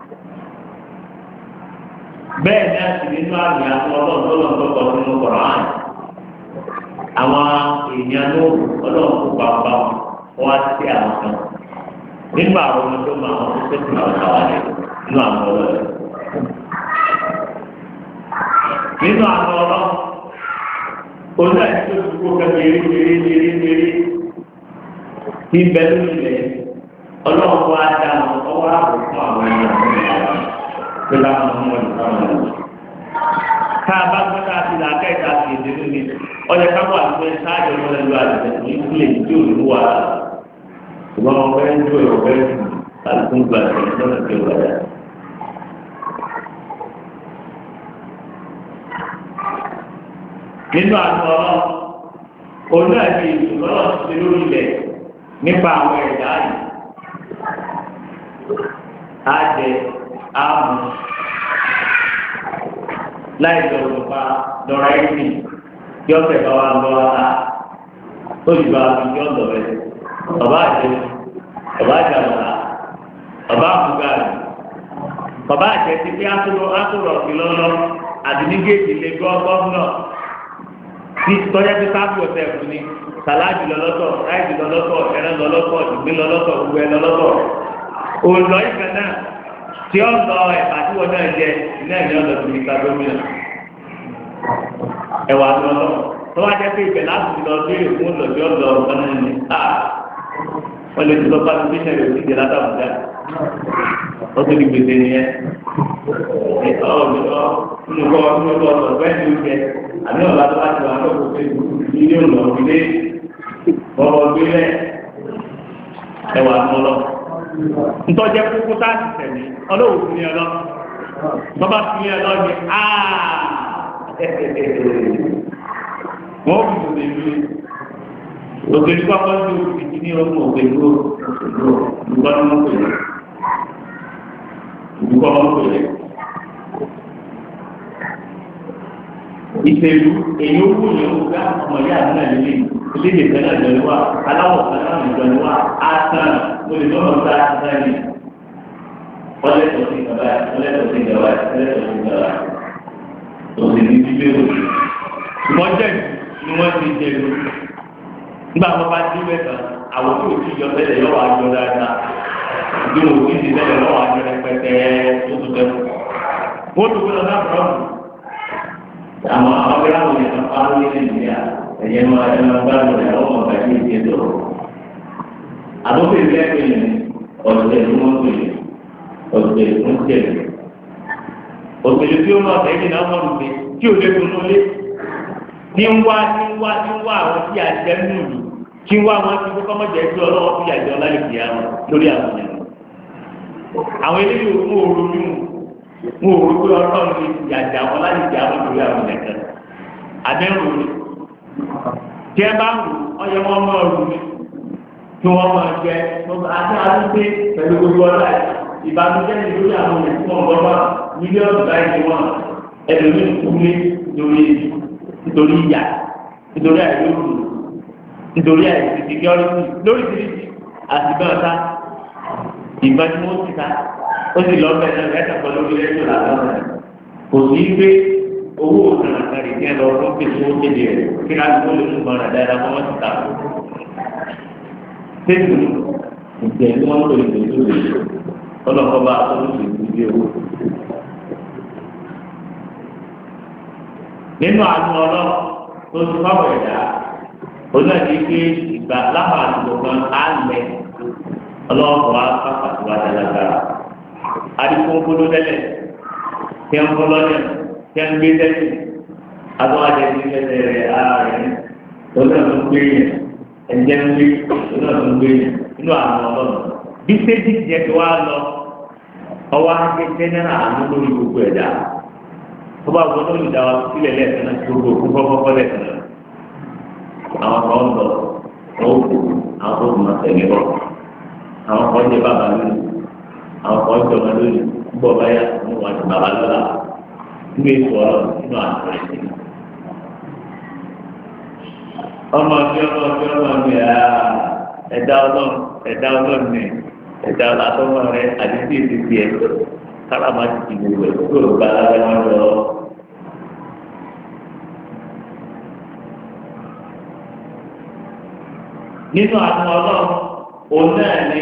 bẹ́ẹ̀ ní àti nínú àmì àwọn ọlọ́run tọ́lọ̀ ń tọ́kọ̀ sínú Kùránì àwọn èèyàn ló ọlọ́run kó pàápàá wọn á sí àwọn kan nígbà àwọn ọmọ tó máa wọn tó tẹ̀sí àwọn àwàlẹ̀ nínú àwọn ọlọ́run nínú àwọn ọlọ́run oní àti tó ti kó kẹ́kẹ́ tí ń bẹ lórí ilẹ̀ ọlọ́run wá dá ọwọ́ ààbò fún àwọn ènìyàn tó láwọn ọmọ ìfọwọ́ rẹ̀. tá a bá gbọ́ tá a ti là ká ìta sí èdè lónìí ọjà ká wà lóye sáájú ọmọdé lọ àdìsẹ́ ní ilé tí ò ní wà ṣùgbọ́n wọn fẹ́ ń jó ìwọ̀ fẹ́ jù àlùkùn gba ìṣẹ̀lẹ̀ lọ́nà tí ó wà dá. nínú àná ọlọ́run oní àti ìṣòro ti lórí ilẹ̀ nípa àwọn ẹ̀dá yìí àjẹ àmú láì lọ́wọ́ pa lọ́ra ẹ̀sìn kí ọ̀sẹ̀ bá wà lọ́wọ́ ta ó sì bá fi kí ọ̀dọ̀ rẹ̀ bàbá àjẹ bàbá àjàmọ̀lá bàbá àfúgàrì bàbá àjẹ ti fi àtúrọ̀ sí lọ́lọ́ àdínnígéèjì lè gbọ́ gọ́ọ̀nà tí tọ́jà ti sábì ọ̀sẹ̀ fún ni sàlájì lọ́lọ́tọ̀ ráìdì lọ́lọ́tọ̀ ẹran lọ́lọ́tọ̀ ìgbín lọ́lọ́tọ̀ gbogbo ẹ lọ́lọ́tọ̀ òòlọ́ ìkan náà tí ó lọ ẹ̀fà tí wọ́n náà jẹ iná ìní ọ̀dọ̀ tó ní ká gómìnà ẹ̀wà lọ́lọ́ tó wá jẹ́ pé ìbẹ̀ láti lọ sí èkó lọ́jọ́ ọ̀dọ̀ ọ̀kan náà ni wọ́n lè ti lọ bá ti gbé sẹ́yìn òsì jẹ́ látàbùdá ó tó di gbèsè nìyẹn àmì ọ̀la tó bá ti wà ní ọ̀pọ̀ mílíọ̀nù ọ̀gbìnlẹ̀ bọ̀bọ̀ gbélẹ̀ ẹwà mọ́lọ́. ntọ́jẹ́ kúkú tá a ti tẹ̀lé ọlọ́wọ́ fi ní ọlọ́ bọ́bá fi ní ọlọ́ ni wọ́n fi tòlè lu òkèlú pápá ní òkèlú ní ọmọ òkèlú olùkọ́ ní wọ́n pèlè olùkọ́ wọn pèlè. ìṣèlú èyí ó wù yẹn wò ká ọmọ yá àti náà lélẹ̀ eléyìí kan náà jọ ní wa aláwọ̀ kan náà jọ ní wa àtàn mo lè lọ́nà tá a ti sáyẹn ọlẹ́tọ̀ sí ìjọba ọlẹ́tọ̀ sí ìjọba ọlẹ́tọ̀ sí ìjọba òsì ní bíbélì òsì. wọ́n jẹ́ ni wọ́n ti jẹ ló nígbà wọn bá dé bẹ́ẹ̀ kan àwọn tó ti yọ bẹ́ẹ̀ lọ́wọ́ àjọ dáadáa bí wọn ò ti bẹ́ẹ̀ lọ́wọ́ àjọ rẹpẹtẹ tó tó tẹ́kù. wọ́n tó gbọ́dọ̀ náà bọ̀rọ̀ àwọn ọ̀gbẹ́rẹ́ àwọn ènìyàn pa lórí nàìjíríà ẹ̀yẹ máa bá lọ́rẹ̀ àwọn ọmọ ọ̀gá yìí ti dọ̀. àdókè lẹ́gbẹ̀ẹ́ yẹn ọ̀sẹ̀ ló wọ́n pè é ọ̀sẹ̀ ló ń tẹ̀lé. òṣèlú tí ó máa fẹ́ yìí náà wọ́n lùpẹ́ tí ò lè dùnú lé. ní ń wá àwọn tí a jẹ́ nù lù tí ń wá wọn ti kọ́kọ́ mọ̀jẹ̀ tí ọlọ́wọ́ fi àjọ lálẹ́ kìí àwọn lórí àwọn ènìyàn. àwọn eléyìí ò mú òru nínú mo rò pé ọlọ́run ní ìyàjà wọn láti jà wọn lórí àwọn ẹ̀kẹ́ àdéhùn rẹ̀ tí ẹ bá ń rò ọyẹ wọn máa rò ní kí wọ́n máa jẹ àti àdúgbò pẹ̀lú gbogbo ọlá ìbànújẹ́ ní lórí àwọn ẹ̀kẹ́ tí wọ́n gbọ́ mílíọ̀nù láì wọn ẹlòmíì kúlé nítorí ìyà nítorí àìlóòrùn nítorí àìsí security lórí ìdílé àti bẹ́ẹ̀ ta ìgbà tí wọ́n ti ta ó sì lọ bẹ́ẹ̀ náà lẹ́tà pẹ̀lú orí ẹ̀jọ̀ làwọn ọ̀rẹ́ kò sí pé owó òṣèlú àkàrí kí ẹ lọ fún pèsè owó kéde rẹ̀ kí ká ló lè mú ọ̀rọ̀ dáadáa kọ́ wọ́n ti ta kó. Tẹ́sí ìjẹ́ tí wọ́n lò ìgbè tó lè ọlọ́kọ́ bá olóṣèlú ìdí owó. Nínú àánú ọlọ́ tó ti fáwọn ẹ̀dá onáàdì pé ìgbà láwọn àdúgbò kan á lẹ ọlọ́wọ́ wa pàpàtì wa dáadáa àdìpọ̀ gbọdọ̀ tẹ́lẹ̀ kí wọ́n kọ́ lọ́yẹ̀ kí wọ́n gbé tẹ́lẹ̀ adọ́wájẹ ní tẹ́lẹ̀ rẹ̀ ara rẹ̀ lọ́dọ̀ tó ń gbé yẹn ẹ̀jẹ̀ ń gbé lọ́dọ̀ tó ń gbé yẹn nínú àwọn ọlọ́run bí sẹ́jì jẹ́ kí wọ́n á lọ ọwọ́ akẹ́kẹ́ náà àánú lórí gbogbo ẹ̀dá tó bá gbọ́dọ̀ olùdáwà sílẹ̀ lẹ́ẹ̀kan náà gbogbo òkú fọ́fọ́fọ́ lẹ́ẹ̀kan náà àwọn kan ń lọ ọ̀hún àwọn tó kùnà tẹ̀lé bọ̀ àwọn kan jẹ bàbá lónìí àwọn kan jẹ ọmọ lónìí gbọ́ báyà ní wọn ti bàbá lọ́la nínú ètò ọ̀rọ̀ nínú àtúrò ẹ̀sìn. ọmọ mi ẹ̀dá ọlọ́run ni ẹ̀dá àtọ́mọ rẹ àdìsí ìdíje ẹ̀ kálámà ti ti gbogbo ẹ̀ tó o bá ara wọn lọ. nínú àwọn ọlọ́run òun náà ni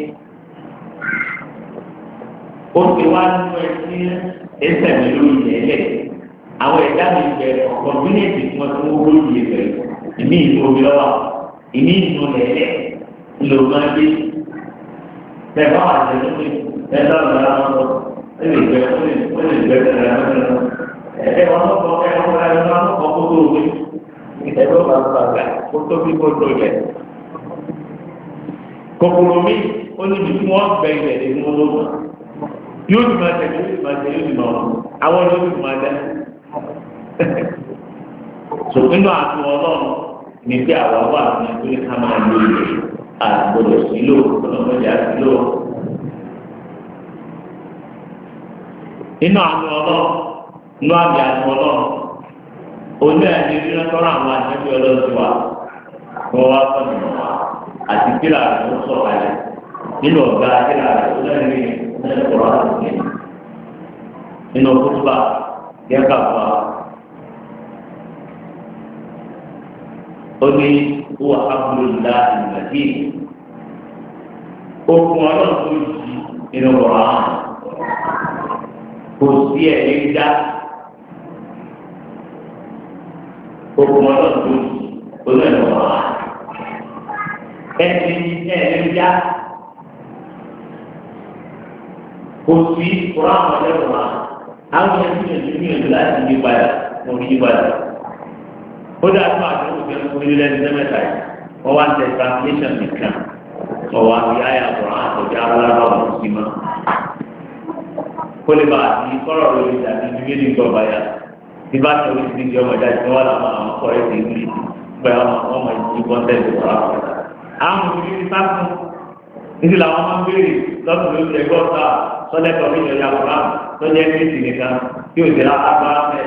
ó ti wá nínú ẹtí ẹsẹ̀ mi lórí ìyẹlẹ̀ àwọn ẹ̀dá mi bẹ ọ̀pọ̀ mílíọ̀nù tí wọ́n ti mú lórí ìyẹlẹ̀ ìmí ìlú omi lọ́wọ́ ìmí ìlú lẹ̀lẹ̀ ńlò máa dé bẹ́ẹ̀ bá wà lẹ́nu pé ẹ̀dá ọ̀gá wọn lọ ó lè gbẹ ẹ̀rọ ẹ̀rọ wọn kọ́ ẹ̀rọ wọn kọ́ kó tó omi ẹ̀rọ bá tó àgbà kó tó bí kó tó lẹ̀. kòkòrò mi ó níbi tí wọ́n gbẹ ilẹ̀ ní mú lóko yóò ti máa tẹ̀lé yóò ti máa tẹ̀lé yóò ti máa wọ̀ àwọn yóò ti máa dẹ́. sọ nínú àti ọlọ́run ní pé àwọn wà ní ẹgbẹ́ ká máa lo ilẹ̀ àgbọ̀dọ̀ sílò ọlọ́mọdé àsílò. nínú àti ọlọ́run nínú àbí àti ọlọ́run oní ẹni nínú tọ́ra àwọn àjẹbí ọlọ́run ti wà wọ́n wá sọ̀rọ̀ wọn àti kíra rẹ̀ ló sọ̀ kalẹ̀ nínú ọ̀gá kíra rẹ̀ tó lẹ́nu ní ẹ̀kọ́rọ̀ àti nínú kútùbà yẹ́ká fún wa. ó ní wọ́n abúlé ìgbàdí okùn ọlọ́run tó yí nínú ọ̀rọ̀ àwọn kò sí ẹ̀ lé dá okùn ọlọ́run tó yí olóòrùn ọ̀rọ̀ àwọn ẹni ẹ̀ lé dá kò sí ọ̀rọ̀ àwọn ọlọ́run wa àwọn ẹni tí yẹn láti yí padà mo rí yí padà. ó dáa tó àdéhùn ìgbẹ́ fún ilé ẹni sẹ́mẹ́ta yìí wọ́n wá ń tẹ translation nìkan ọ̀wá àbí àyà àbọ̀ràn àtọ̀jà alára ọ̀hún sí ma. kó lè bá àti kọ́rọ̀ lórí ìdàgbé ní méjì gbọ́ báyà tí bá tẹ̀wé sí ìjọ ọmọ ìdájọ́ tí wọ́n là máa ń kọ́ ẹ̀sìn ìlú bẹ́ẹ̀ wọ́n máa ń jí kọ́ńtẹ́ẹ̀tì wọ́n á fọ́ àwọn òbí ní sáfún níbi làwọn máa ń béèrè lọ́sùn lórí ẹgbẹ́ ọ̀tá sọ́lẹ́tọ̀ ní ìjọba àbúrán lọ́jọ́ ẹgbẹ́ ìsìn nìkan tí ò sí agbára mẹ́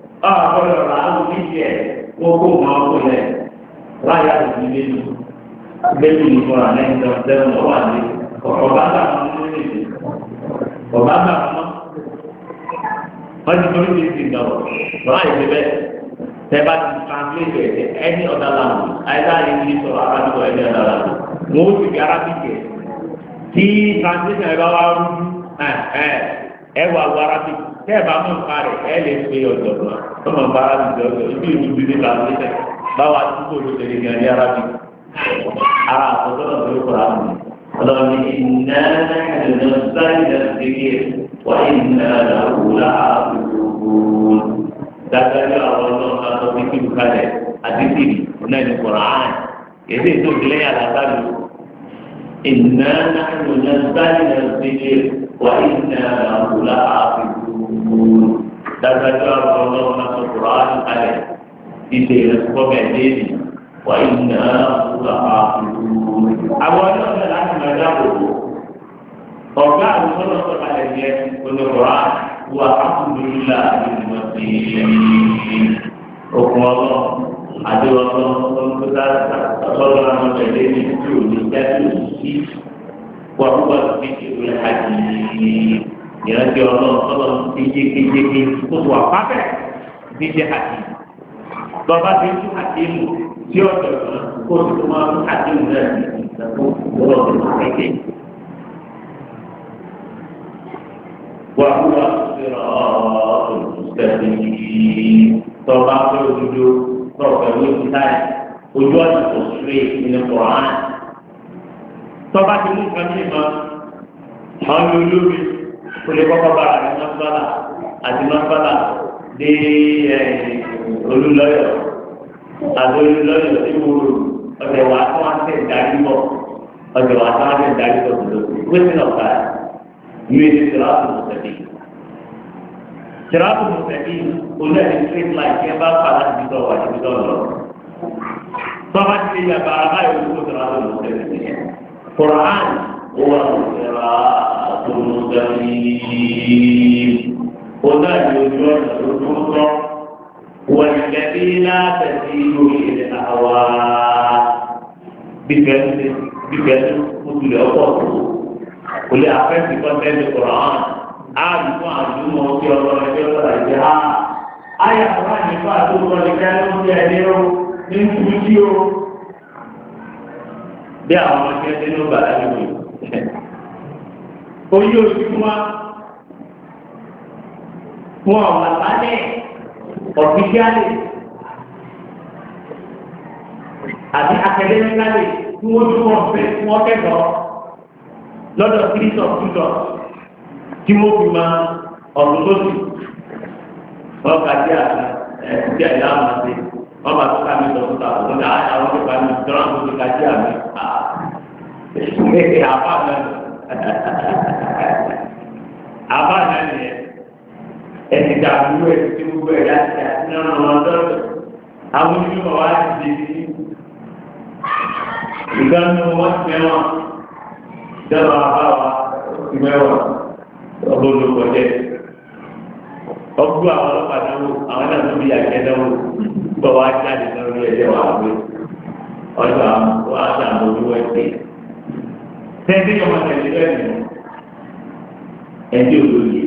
wọ́n kó máa kó lẹ̀ láyà òbí lẹ́nu lẹ́nu ìfọ̀rà lẹ́yìn tó lẹ́nu ọ̀wà lé ọ̀bá gbà wọn lórí èdè ọ̀bá gbà wọn wọ́n ti torí ti ti gbà wọ́n lọ́wọ́ àyè bẹ́ẹ̀ tẹ́ bá ti translate ẹ̀ any other language either English or Arabic or any other language mo ti fi Arabic ẹ̀ tí translation ẹ̀ bá wá rú ẹ wà wọ Arabic tẹ́ ẹ bá mọ̀ nípa rẹ̀ ẹ lè pe ọ̀jọ̀gbọ́n ọmọ nǹkan Arabic ọ̀jọ̀ ibi ìlú bíbí translation báwa dúró ló tẹ̀lé gan ní Arabic ara àtọ́jọ́ náà ló kọ́ra mi ọlọ́ni iná ẹ̀dùn sáyẹn ẹ̀dẹ́gẹ́ wà iná làwùlà àbùkù dágbájú àwọn ọlọ́run náà tó fi kíkù kalẹ̀ àdìsí náà ní Kùránì èdè tó fi lẹ́yìn àlàkàlù iná ẹ̀dùn sáyẹn ẹ̀dẹ́gẹ́ wà iná làwùlà àbùkù dágbájú àwọn ọlọ́run náà tó Kùránì kalẹ̀ ìdè ìrẹsìkọ́mẹ̀ déèdì wà iná làwùlà àbùkù. àwọn ọlọ́run náà láti máa dáàbò bò ọ̀gá àwọn ọlọ́run tó kalẹ̀ jẹ́ oníkùrá wà ákùnrinlá ìgbìmọ̀ sí okùn ọlọ́run àdéhùn ọlọ́run tó ń tó dáadáa ọlọ́run àwọn ọ̀rẹ́dẹ́ ní tí ò ní jáde sí wà wúwà sí ìwé àjì ìrántí ọlọ́run tọ́lọ́ ti yékéyéké tó tó wà pápẹ́ ní jẹ́ àjì lọ́ba ti ń tún àdéhùn tí ọ̀dọ̀ kó o tó máa tún àdéhùn náà ní ìgbàgbọ́ ọlọ́run tó kéde. وهو الصراط المستقيم طبعا وجود طبعا وجود ojú ọ̀nà tó ṣe nínú Quran tọ́ba ti mú nǹkan mímọ́ àwọn olórí kò lè kọ́kọ́ bára ní mọ́sálà àti mọ́sálà dé olùlọ́yọ̀ àti olùlọ́yọ̀ tí mo rò ọ̀dẹ̀ wà tó wá tẹ̀ darí bọ̀ ọ̀dẹ̀ wà tó wá tẹ̀ darí bọ̀ tó wíṣìn ọ̀gá yóò ṣe tìrọ́pù mùsẹ̀lì tìrọ́pù mùsẹ̀lì olóyè straight line kí ẹ bá fà láti bí tọ́ wà níbi tọ́ lọ tọ́ba ti ṣe yàgbá abáyọ̀ olùkọ́ tìrọ́pù mùsẹ̀lì nìyẹn Quran wà tìrọ́pù mùsẹ̀lì olóyè ojú ọ̀nà tó tó tọ́. والذي لا تزيد إلى الأهواء بفعل مثل أقوى كل أفعال في قتل القرآن أعلم أعلم وفي الله جل وعلا آية القرآن يفعل الله كانوا يعلمون من فيديو bí àwọn ọmọ ẹgbẹ́ nínú bàrà nínú oyè òṣùwọ̀n wọn ò wà lálẹ́ ọ̀fíṣíálì àbí akadẹ́míkálì tí wọ́n tún wọ́n fẹ́ tí wọ́n kẹ́kọ̀ọ́ lọ́dọ̀ kírísọ̀ kírísọ̀ tí wọ́n fi máa ọ̀dún lóṣù wọ́n kà sí àná tí àyà máa ṣe wọ́n máa tún ká mi lọ sọ́tà wọ́n ní àwọn ìgbà mi dọ́rọ̀ àwọn tó ká sí àmì àbá náà nìyẹn ẹni dàbúrò ẹni tí gbogbo ẹ̀ láti àti náà wọn dọ́rọ̀ àwọn onímọ̀ wá ti di sí ìgbàanú wọn ti mẹ́wọ̀n dọ́rọ̀ àbáwá ti mẹ́wọ̀n ọlọ́lọ́pọ̀ jẹ́ ọgbọ́n àwọn ọlọ́pàá náwó àwọn náà tó bí àjẹ́ náwó gbọ́ wá jáde lórí ẹ̀jẹ̀ wà gbé ọjọ́ àwọn wá sàmó olúwọ́ ẹ̀sẹ̀ tẹ́tí ọmọ tẹ̀lé bẹ́ẹ̀ nù ẹ̀jẹ̀ olóye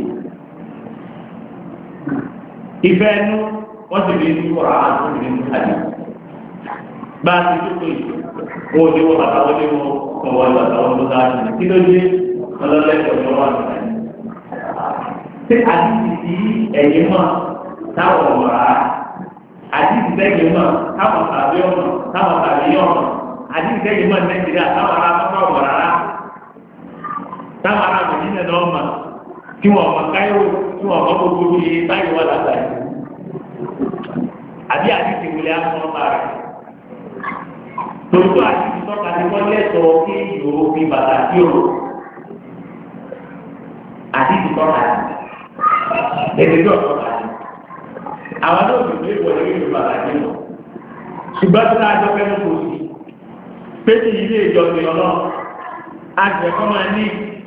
ìfẹ́ ẹnu wọ́n ti lè ní wọ́n á tó lè ní àdé bá a ti tó pé wọn ò ní wọ́n bàtà wọ́n ní wọ́n bàtà wọ́n tó dáa ní kí ló dé ọlọ́lẹ́kọ̀ọ́ ní wọ́n wà ní ṣé àdìsí tí ẹ̀yìn mọ̀ táwọn ọ̀rá àdìsí tẹ́yìn mọ̀ táwọn tàbí ọ̀nà táwọn tàbí ọ̀nà àdìsí tẹ́yìn mọ̀ Nàìjíríà táwọn ará pápá ọ̀rọ̀ rárá táwọn ará Mẹ̀dínà náà mọ̀ tí wọ́n mọ̀ káyọ̀ tí wọ́n mọ̀ gbogbo bíi báyìí wà látàrí àbí àdìsí wulẹ̀ àwọn ọmọ rẹ̀ tòótọ́ àdìsí tọ́ka ti wọ́n lẹ́tọ̀ọ́ kí yòó fi bàtà sí òrò àdìsí tọ́ka ẹ̀ẹ́dẹ̀ bí ọ̀tọ̀ kàdé àwọn náà ti gbé ìwọ̀n ìlú bàtà sí òrò ṣùgbọ́n tí láàjọ fẹ́ẹ́ kò sí pé kí ilé ìjọsìn ọlọ́run àgbẹ̀kọ́ máa ní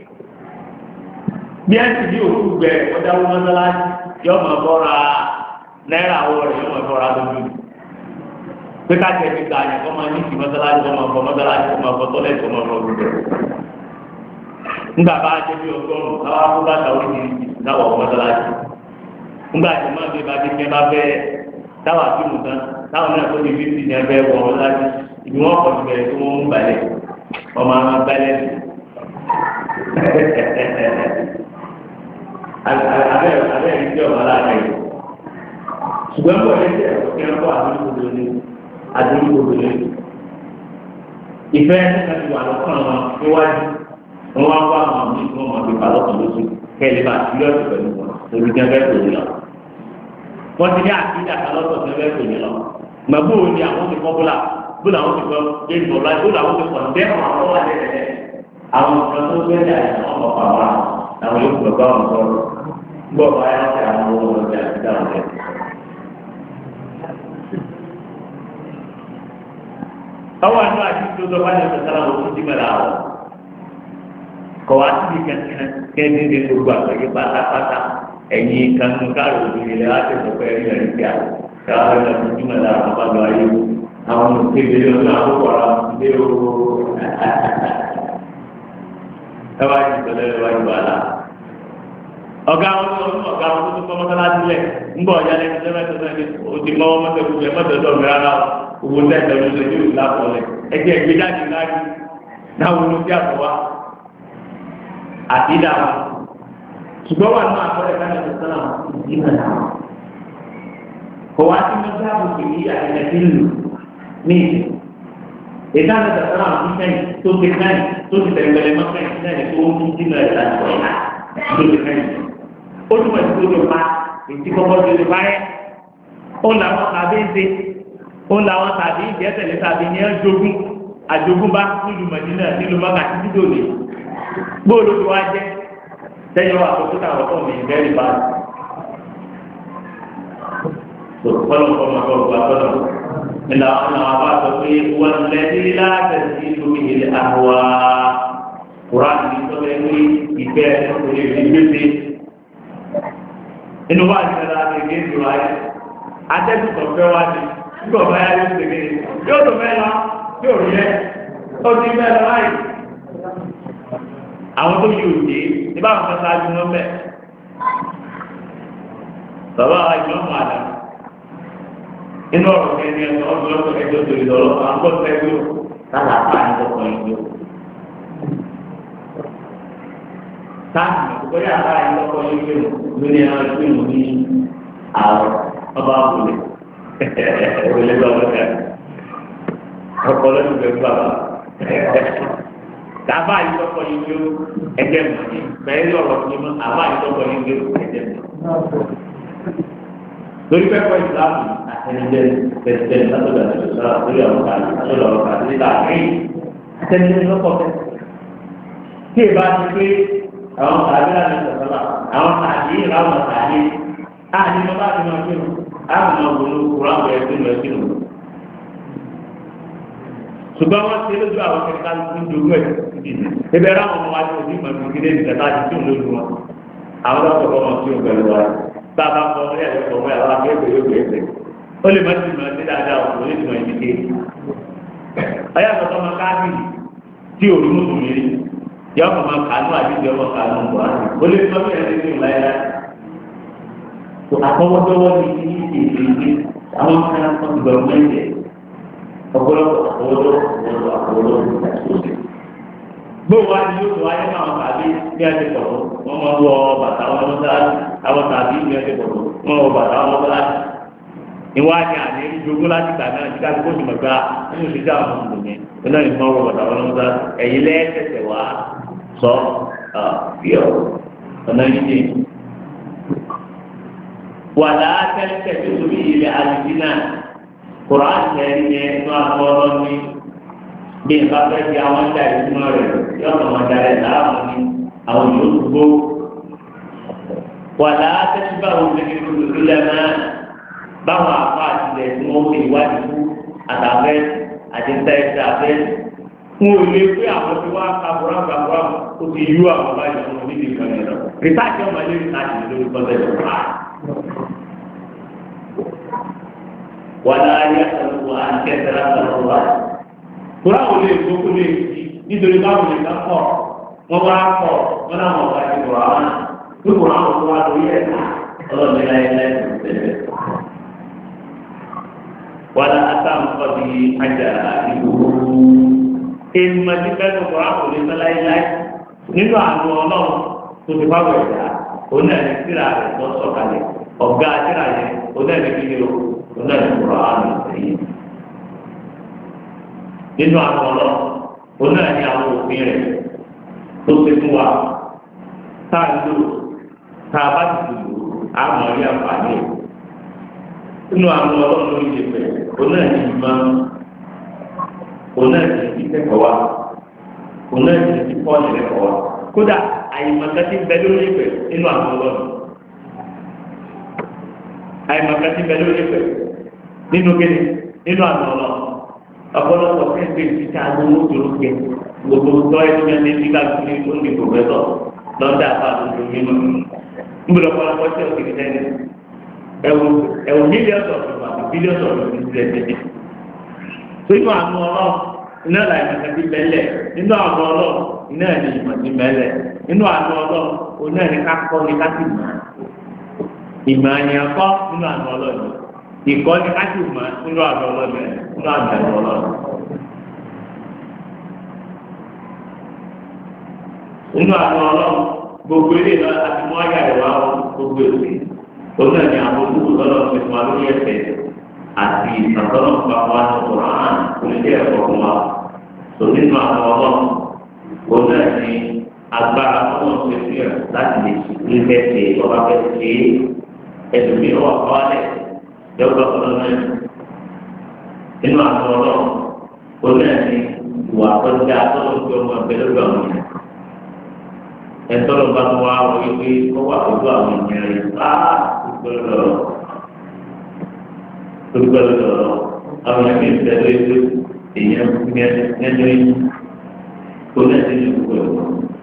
bí ẹ ti di òkú gbẹ ọjà wọn mọ́sálásí yóò máa bọ́ra náírà owó rẹ̀ yóò máa bọ́ra lójú pé ká tẹ̀ mí ga yẹn kọ́ máa ní kí mọ́sálásí kọ́ máa bọ́ mọ́sálásí kọ́ máa bọ́ tọ́lẹ̀ kọ́ máa bọ́ lójú nígbà bá a jẹ́ bí ọgọ́rùn-ún káwá kó bá ta orí kiri náwó mọ́sálásí nígbà tí máa bí bá dé kẹ́ bá fẹ́ táwa sí mu tán táwọn náà tó di fífi ní ẹgbẹ́ wọ mọ́sálásí ìbí wọn kọ̀ síbẹ̀ tó wọ́n mú balẹ̀ ọmọ àwọn balẹ̀ abẹ́ ìdí ọ̀gá láàrin yìí ṣùgbọ́n bọ̀ ní ṣe ẹ̀kọ́ kí wọ́n kọ́ àdúgbò ní ìfẹ́ nígbà tí wà lọ́kàn wọn níwájú wọn wá wá àwọn àmì tí wọ́n máa fi pa lọ́kàn lóṣù kẹ́lẹ́ bá sílọ́ọ̀tì pẹ̀lú wọn lórí gẹ́gẹ́ tó ní lọ. wọ́n ti ní àkíyà kálọ́tọ̀ gẹ́gẹ́ tó ní lọ. màbó ni àwọn ti kọ́ bóla bóla àwọn ti kọ́ yé ìbọ̀lá bóla àwọn ti kọ́ ǹdẹ́ àwọn wà lẹ́lẹ́ àwọn kan tó gbẹ́dẹ̀ àìsàn ọmọ pàwọ́ àwọn yóò gbọ́ bá wọn sọ̀rọ̀ gbọ́ bá yá sí àwọn owó ọjà àti dáhùn rẹ̀. ọwọ́ àti àti tó sọ fáyọ̀ sọ̀tàlá wọn tó ti mẹ́ra wọn. kọ̀ wá síbi kankan kẹ́ni ní gbogbo àgbẹ̀yẹ pátápátá ẹ̀yin kankan káàrò òbílẹ̀ láti sọ pé ẹ̀rí ẹ̀rí kíá káàrò ẹ̀rí tó ti mẹ́ra àwọn bá lọ ayé àwọn òkèèrè lọ́nà àkókò ara ilé owó ẹwà ìṣẹ̀lẹ̀ ẹwà ìwàlá ọ̀gá wọn tó kọ́ mọ́sálásí lẹ̀ ń bọ̀ ọ̀yá lẹ́nu tẹ́lẹ̀ o ti mọ́ mọ́tẹ́kùnjẹ mọ́tẹ́tọ̀ mi rárá owó tẹ́tẹ́ ló ṣe ní ìlú àpọ̀lẹ̀ ẹgbẹ́ ẹgbẹ́ jáde láti náà wọn ti àpọ̀ wá àti ìdá wọn ṣùgbọ́n wà nínú àpọ̀lẹ̀ káyọ̀ tó sọ́nà ìdílé náà kò wá sí mọ́tẹ́ àbùkù yìí àtẹ̀lẹ́ sí ìlú ní ìlú ìdáná tẹ̀sán àwọn tó kẹ́yìn tó ti kẹ́yìn tó ti tẹ̀lé mọ́kẹ́yìn náà tó ń tún sínú ẹ̀ láti wọ̀ yá tó ti kẹ́yìn. ó túmọ̀ sí tó ti pa ètí kọ́kọ́ tó ti parẹ́. ó làwọn tàbí ń ṣe ó làwọn tàbí ìjẹ́tẹ̀lé tàbí ní ẹjọ́gún àjogúnbá nílùú Mẹdínà nílùú Mákà títí dòní. gbóòlù tó wá jẹ́ sẹ́yìn wà tó tó tàwọn ọ̀tọ̀ mi very bad. إلا أن أبا تقول والذي لا تزيد به الأهواء قرآن يقول يبين كل يجوز إنه واحد لا تجيز واحد أتى بسوء يقول ما يجوز يقول ما لا يقول أو تبى لا àwọn tó yóò dé nígbà wọn fẹ́ sáájú wọn bẹ́ẹ̀ bàbá ìjọba àdá inú ọ̀rọ̀ kẹ́ni ẹ̀sọ́ ọdún ọ̀sọ̀ ẹjọ́ tó lè lọ́rọ̀ àwọn gbọ́dọ̀ fẹ́ gbé sáà bá ní ọkọ̀ ìgbé táàmì bóyá bá ní ọkọ̀ ìgbé lórí ẹ̀rọ ìgbé mu ní àárọ̀ ọba àbúlé òwúlé lọ́wọ́ ọkọ̀ lọ́dún bẹ́ẹ̀ bàbá tàbá yìí lọ́kọ̀ ìgbé ẹ̀jẹ̀ mọ̀ ní bẹ́ẹ̀ lọ́rọ̀ fún mi àbá yìí lọ́kọ̀ ìgbé ẹ̀jẹ̀ mọ̀ lórí pẹ́pẹ́ ìsìlámù àtẹnudẹ pẹ̀sìtẹ̀ látọ̀dọ̀ àtẹnudẹ lórí àwọn kàlí látọ̀dọ̀ àwọn kàlí nígbà rí àtẹnudẹ lọ́kọ̀ fẹ́. tí ì bá ti pé àwọn kàlí láti sọ̀tọ̀lá àwọn kàlí ìlànà kàlí àti ní bá ti máa fi hàn àwọn ọmọ ògùn kúrò àwọn ẹgbẹ́ lọ sí lò. ṣùgbọ́n wọ́n ti lójú àwọn kẹ̀kẹ́ ní dogun ẹ̀ ìbẹ̀rẹ̀ àwọn ọmọ wa ti òbí mọ̀ ní kílé ìgbẹ́ta ti tún lójú wọn àwọn lọ́kọ̀ọ́ wọn tí ò pẹ̀lú wa bàbá kọ ọmọ yàrá ìfọ̀ ọmọ yàrá akéwì yóò gbé ẹsẹ̀ ó lè má ti mọ̀ sí dáadáa òkú ó lè ti mọ̀ ìdíje ọyá àtọ̀tọ̀ ọmọ káàkiri tí òru mùsùlùmí rí yọ ọmọ kànú àdíjẹ ọmọ kànú ń bọ̀ ó lè tọ́ bí ẹni tí ò láyé láyé tó àtọwọ́dọ́wọ́ ní ti ní ìdíje àwọn kan tó ń gbẹ̀rù mẹ́jẹ ọ̀pọ̀lọpọ̀ àtọwọ́dọ́ gbogbo wa ni yóò tó ayé náà tàbí bí a ti pọ̀tó wọ́n máa wọ bàtà wọn mọ́sálásí àwọn tàbí bí a ti pọ̀tó wọ́n wọ bàtà wọn mọ́sálásí. ìwà ni àní jogún láti gbà náà tí káàkiri kóòtù mọ̀gbá nínú ìṣẹ́jà àwọn mùsùlùmí iná ní wọ́n wọ bàtà wọn mọ́sálásí ẹ̀yìn lẹ́ẹ̀tẹ̀tẹ̀ wá sọ fíọ̀ ọ̀nà yìí. wàlá tẹ́lẹ̀ tó tóbi ilẹ̀ alìsínà kùrọ̀ bí nǹkan fẹ́ di àwọn ọjà ìtumọ̀ rẹ̀ yọ ọ̀nà ọjà rẹ̀ láàmú ni àwọn yóò gbó. wàlá tẹ́síbà wo lè fi lòlù lẹ́nà báwọn àpá àtìlẹ̀ tí wọ́n fi ìwádìí fún àtàfẹ́ àti tẹ́sí àfẹ́. fún òye pé àwọn tí wọ́n á ka búrábúrá ó ti yú àwọn báyìí fún onídìí kan yẹn lọ. rìsáàtì ọmọ ilé rìsáàtì lórí kọ́ńtẹ́ tó pa. wàlá ayé àtàlùkù àti ẹ̀sẹ̀ látàlùkù wáyé. Kura wo lè gbókò lè fi nítorí báwo lè ká pọ̀ wọ́n bá pọ̀ wọ́n náà wọ́n bá ti kura wọn bí kura wọn tó wá lórí ẹ̀ka ọlọ́ọ̀dẹ láyé láyé tó tẹ̀lé. Wàlá àtàǹkọ́ bí ajá ìlú. Èèmọ̀ ti bẹ́ẹ̀ tó kura kò lè sọ láyé láyé nínú àánú ọlọ́run tó ti bá wẹ̀ dá òun náà lè síra rẹ̀ tó sọ̀kalẹ̀ ọ̀gá síra yẹn òun náà lè fi ní o òun náà lè kura àánú ìsẹ̀yìn. Nínú àkọlọ òun náà ní àwọn òfin rẹ̀ tó ṣe fún wa tá a lò tá a bá ti lò á mọ̀ ní àǹfààní rẹ̀. Nínú àwọn ọlọ́run lórí ìdèpẹ̀ òun náà ní ìmọ̀ òun náà ní ìkẹ́kọ̀ọ́ wa òun náà ní ìkọ́ọ̀lì lẹ́kọ̀ọ́ wa kódà àyèmọ̀kẹ́tì bẹ lórí ìpẹ̀ nínú àwọn ọlọ́run àyèmọ̀kẹ́tì bẹ lórí ìpẹ̀ nínú kéde nínú àwọn ọlọ́run. Ọ̀pọ̀lọpọ̀ fẹ́ẹ́ títa lówó dúró jẹ gbogbo tọ́ ẹni ní nígbà tó ní tó ní pòfẹ́sọ̀ lọ́dà fáwọn mímọ́. Nbọ̀dọ̀ ọ̀pọ̀lọpọ̀ tí ọ̀sẹ̀ kìtẹ́ni ẹ̀wù mílíọ̀nù ọ̀sọ̀rọ̀ àti bílíọ̀nù ọ̀sọ̀rọ̀ ní ìdílé tẹ̀lé. Nínú àánú ọlọ́run iná là ìmọ̀ta ti bẹ́lẹ̀ nínú àánú ọlọ́run iná ní ìmọ̀ ti bẹ́lẹ̀ nínú àánú ọlọ́run oná ní ká kọ́ ní ká sì mọ̀ ìmọ̀ àyàn kọ́ nínú àánú ọlọ́run ìkọ́ni láti mọ̀ nínú àgbà ọlọ́dẹ nínú àgbà ọlọ́dẹ. Nínú àgbà ọlọ́dẹ gbogbo ilé náà àti mọ́ ayé àríwá gbogbo èsì tó náà ní àwọn olùkọ́ lọ́dọ̀ fi fún wa lórí ẹ̀fẹ̀ àti ìtàkọ́nà fún wa ní ọ̀rọ̀ àán kò lè jẹ́ ẹ̀kọ́ fún wa Tòbí nínú àwọn ọlọ́run kò náà ní agbára ọlọ́run ṣe fi hàn láti lè ṣe ilé ṣe ọba fẹ́ ṣe ẹlòmíì ọwọ́ àkọọ́lẹ̀ yọgbà ọlọ́run náà nínú àwọn ọlọ́run kò náà ní ìwà àtọ́jà tọ́lọ́ fi ọmọ ẹgbẹ́ lórí àwọn ènìyàn ẹ̀tọ́lọ́ bá tó wá wọ wípé ó wà pẹ̀lú àwọn ènìyàn rẹ̀ gbẹgbẹrẹ lọrọ àwọn ẹbí ìfẹlẹ ẹgbẹ èèyàn ẹjọ yìí tó lẹsẹ ní gbogbo ẹwọ.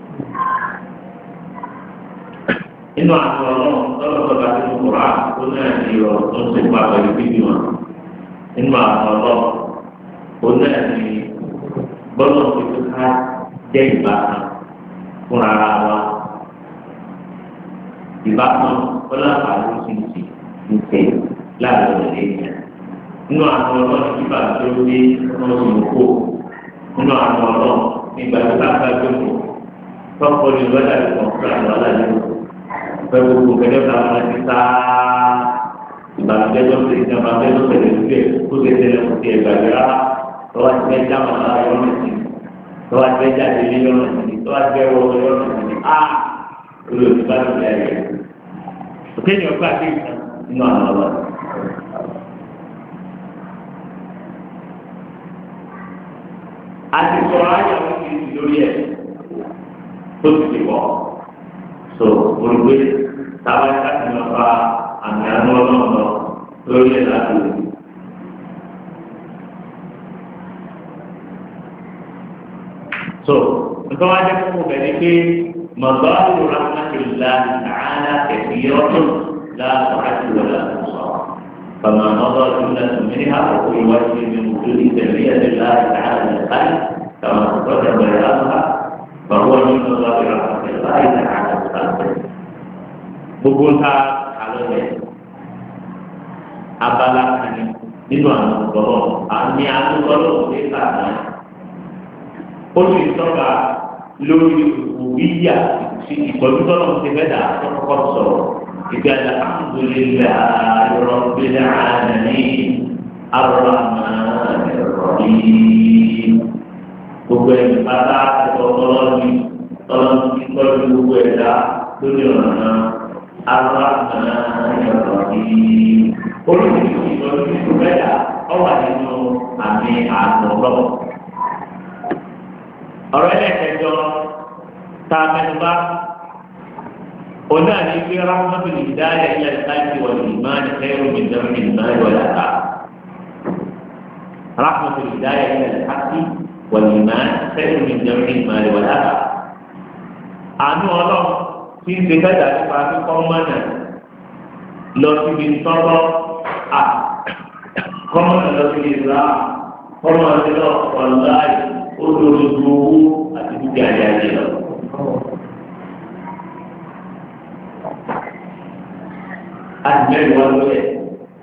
nínú àwọn ọlọ́run bá ti mú kura tó náà ní ọ tó ń sèpá pẹ̀lú bíbí wọn nínú àwọn ọlọ́run tó náà ní bọ́lọ̀ tó tó ká jẹ́ ìbátan fúnra wa ìbátan bọ́lá àlọ́ sí ti tẹ̀ láàrin ọ̀rẹ́ nínú àwọn ọlọ́run nígbà tó dé ọmọ ìmọ̀kó nínú àwọn ọlọ́run nígbà tó bá bá gbẹ̀mọ̀ tọ́pọ̀ ní lọ́dà tó kàn fún àwọn aláàlú pẹ́ gbogbo kẹlẹ́ bá wọn ti sá ìbànújẹ́ tó ṣe ìjọba bẹ́ẹ̀ tó tẹ̀lé lókè tó ṣe tẹ̀lé òkè ìgbàgbé rárá tọ́wọ́ ti fẹ́ já màá lára yọ̀ọ́ mẹ́sì tọ́wọ́ ti fẹ́ jáde ní yọ̀ọ́ mẹ́sì tọ́wọ́ ti fẹ́ wọ́ yọ̀ọ́ mẹ́sì olóòtú bá ti lẹ́yìn rẹ̀ òkè ní ọgbà dé ìtàn nínú àwọn ọlọ́run. àti sọ̀rọ̀ ayé àwọn kìí lórí ẹ̀ tó ti ti wọ̀ so olùgbé táwa ẹ̀ka ti lọ fa àmì àánú ọlọ́run lọ lórí ẹ̀ láti lò. so nǹkan wá jẹ́ fún obìnrin pé mọ̀gbọ́n rahmatulah ta'ala kathiratu la tu'addu wa la tuhsa. فما مضى جملة منها وكل وجه من وجود تنبيه الله تعالى للخلق كما تقدم بيانها فهو من مضى رحمة الله تعالى للخلق. بقولها على abala kan nínú àwọn ọ̀dọ́ àmì àtúntọ́lọ́ òṣèlú àná ó sì tọ́ka lórí òwúyà ìtọ́jútọ́lọ́ ti fẹ́ dà tọ́kọ́ sọ̀rọ̀ ìgbà alhamdulillahi rabbil alamin arrahmanir rahim gbogbo ẹni pátá tọ́lọ́ni tọ́jú gbogbo ẹ̀dá lórí ọ̀nà arrahmanir rahim olùdíje ìtọ́jú ìfẹ́ dà ọ̀wà nínú àmì àtọ̀lọ́. ọ̀rọ̀ ẹlẹ́kẹjọ tá a mẹ́nuba ọ̀nà ní bí rahmatu hidaya ilẹ̀ ìsáàjì wà ní ìmáàní khairu min dami ìmáàní wà láta rahmatu hidaya ilẹ̀ ìsáàjì wà ní ìmáàní khairu min dami ìmáàní wà láta. àánú ọlọ́run tí ń ṣe fẹ́dà nípa kíkọ́ mọ́nà lọ síbi tọ́lọ́ kọ́mọ́nà lọ síbi ìlà kọ́mọ́nà lọ ọ̀láì olódodo owó àti dúkìá ayé lọ. àti mẹ́rin wá lórí ẹ̀.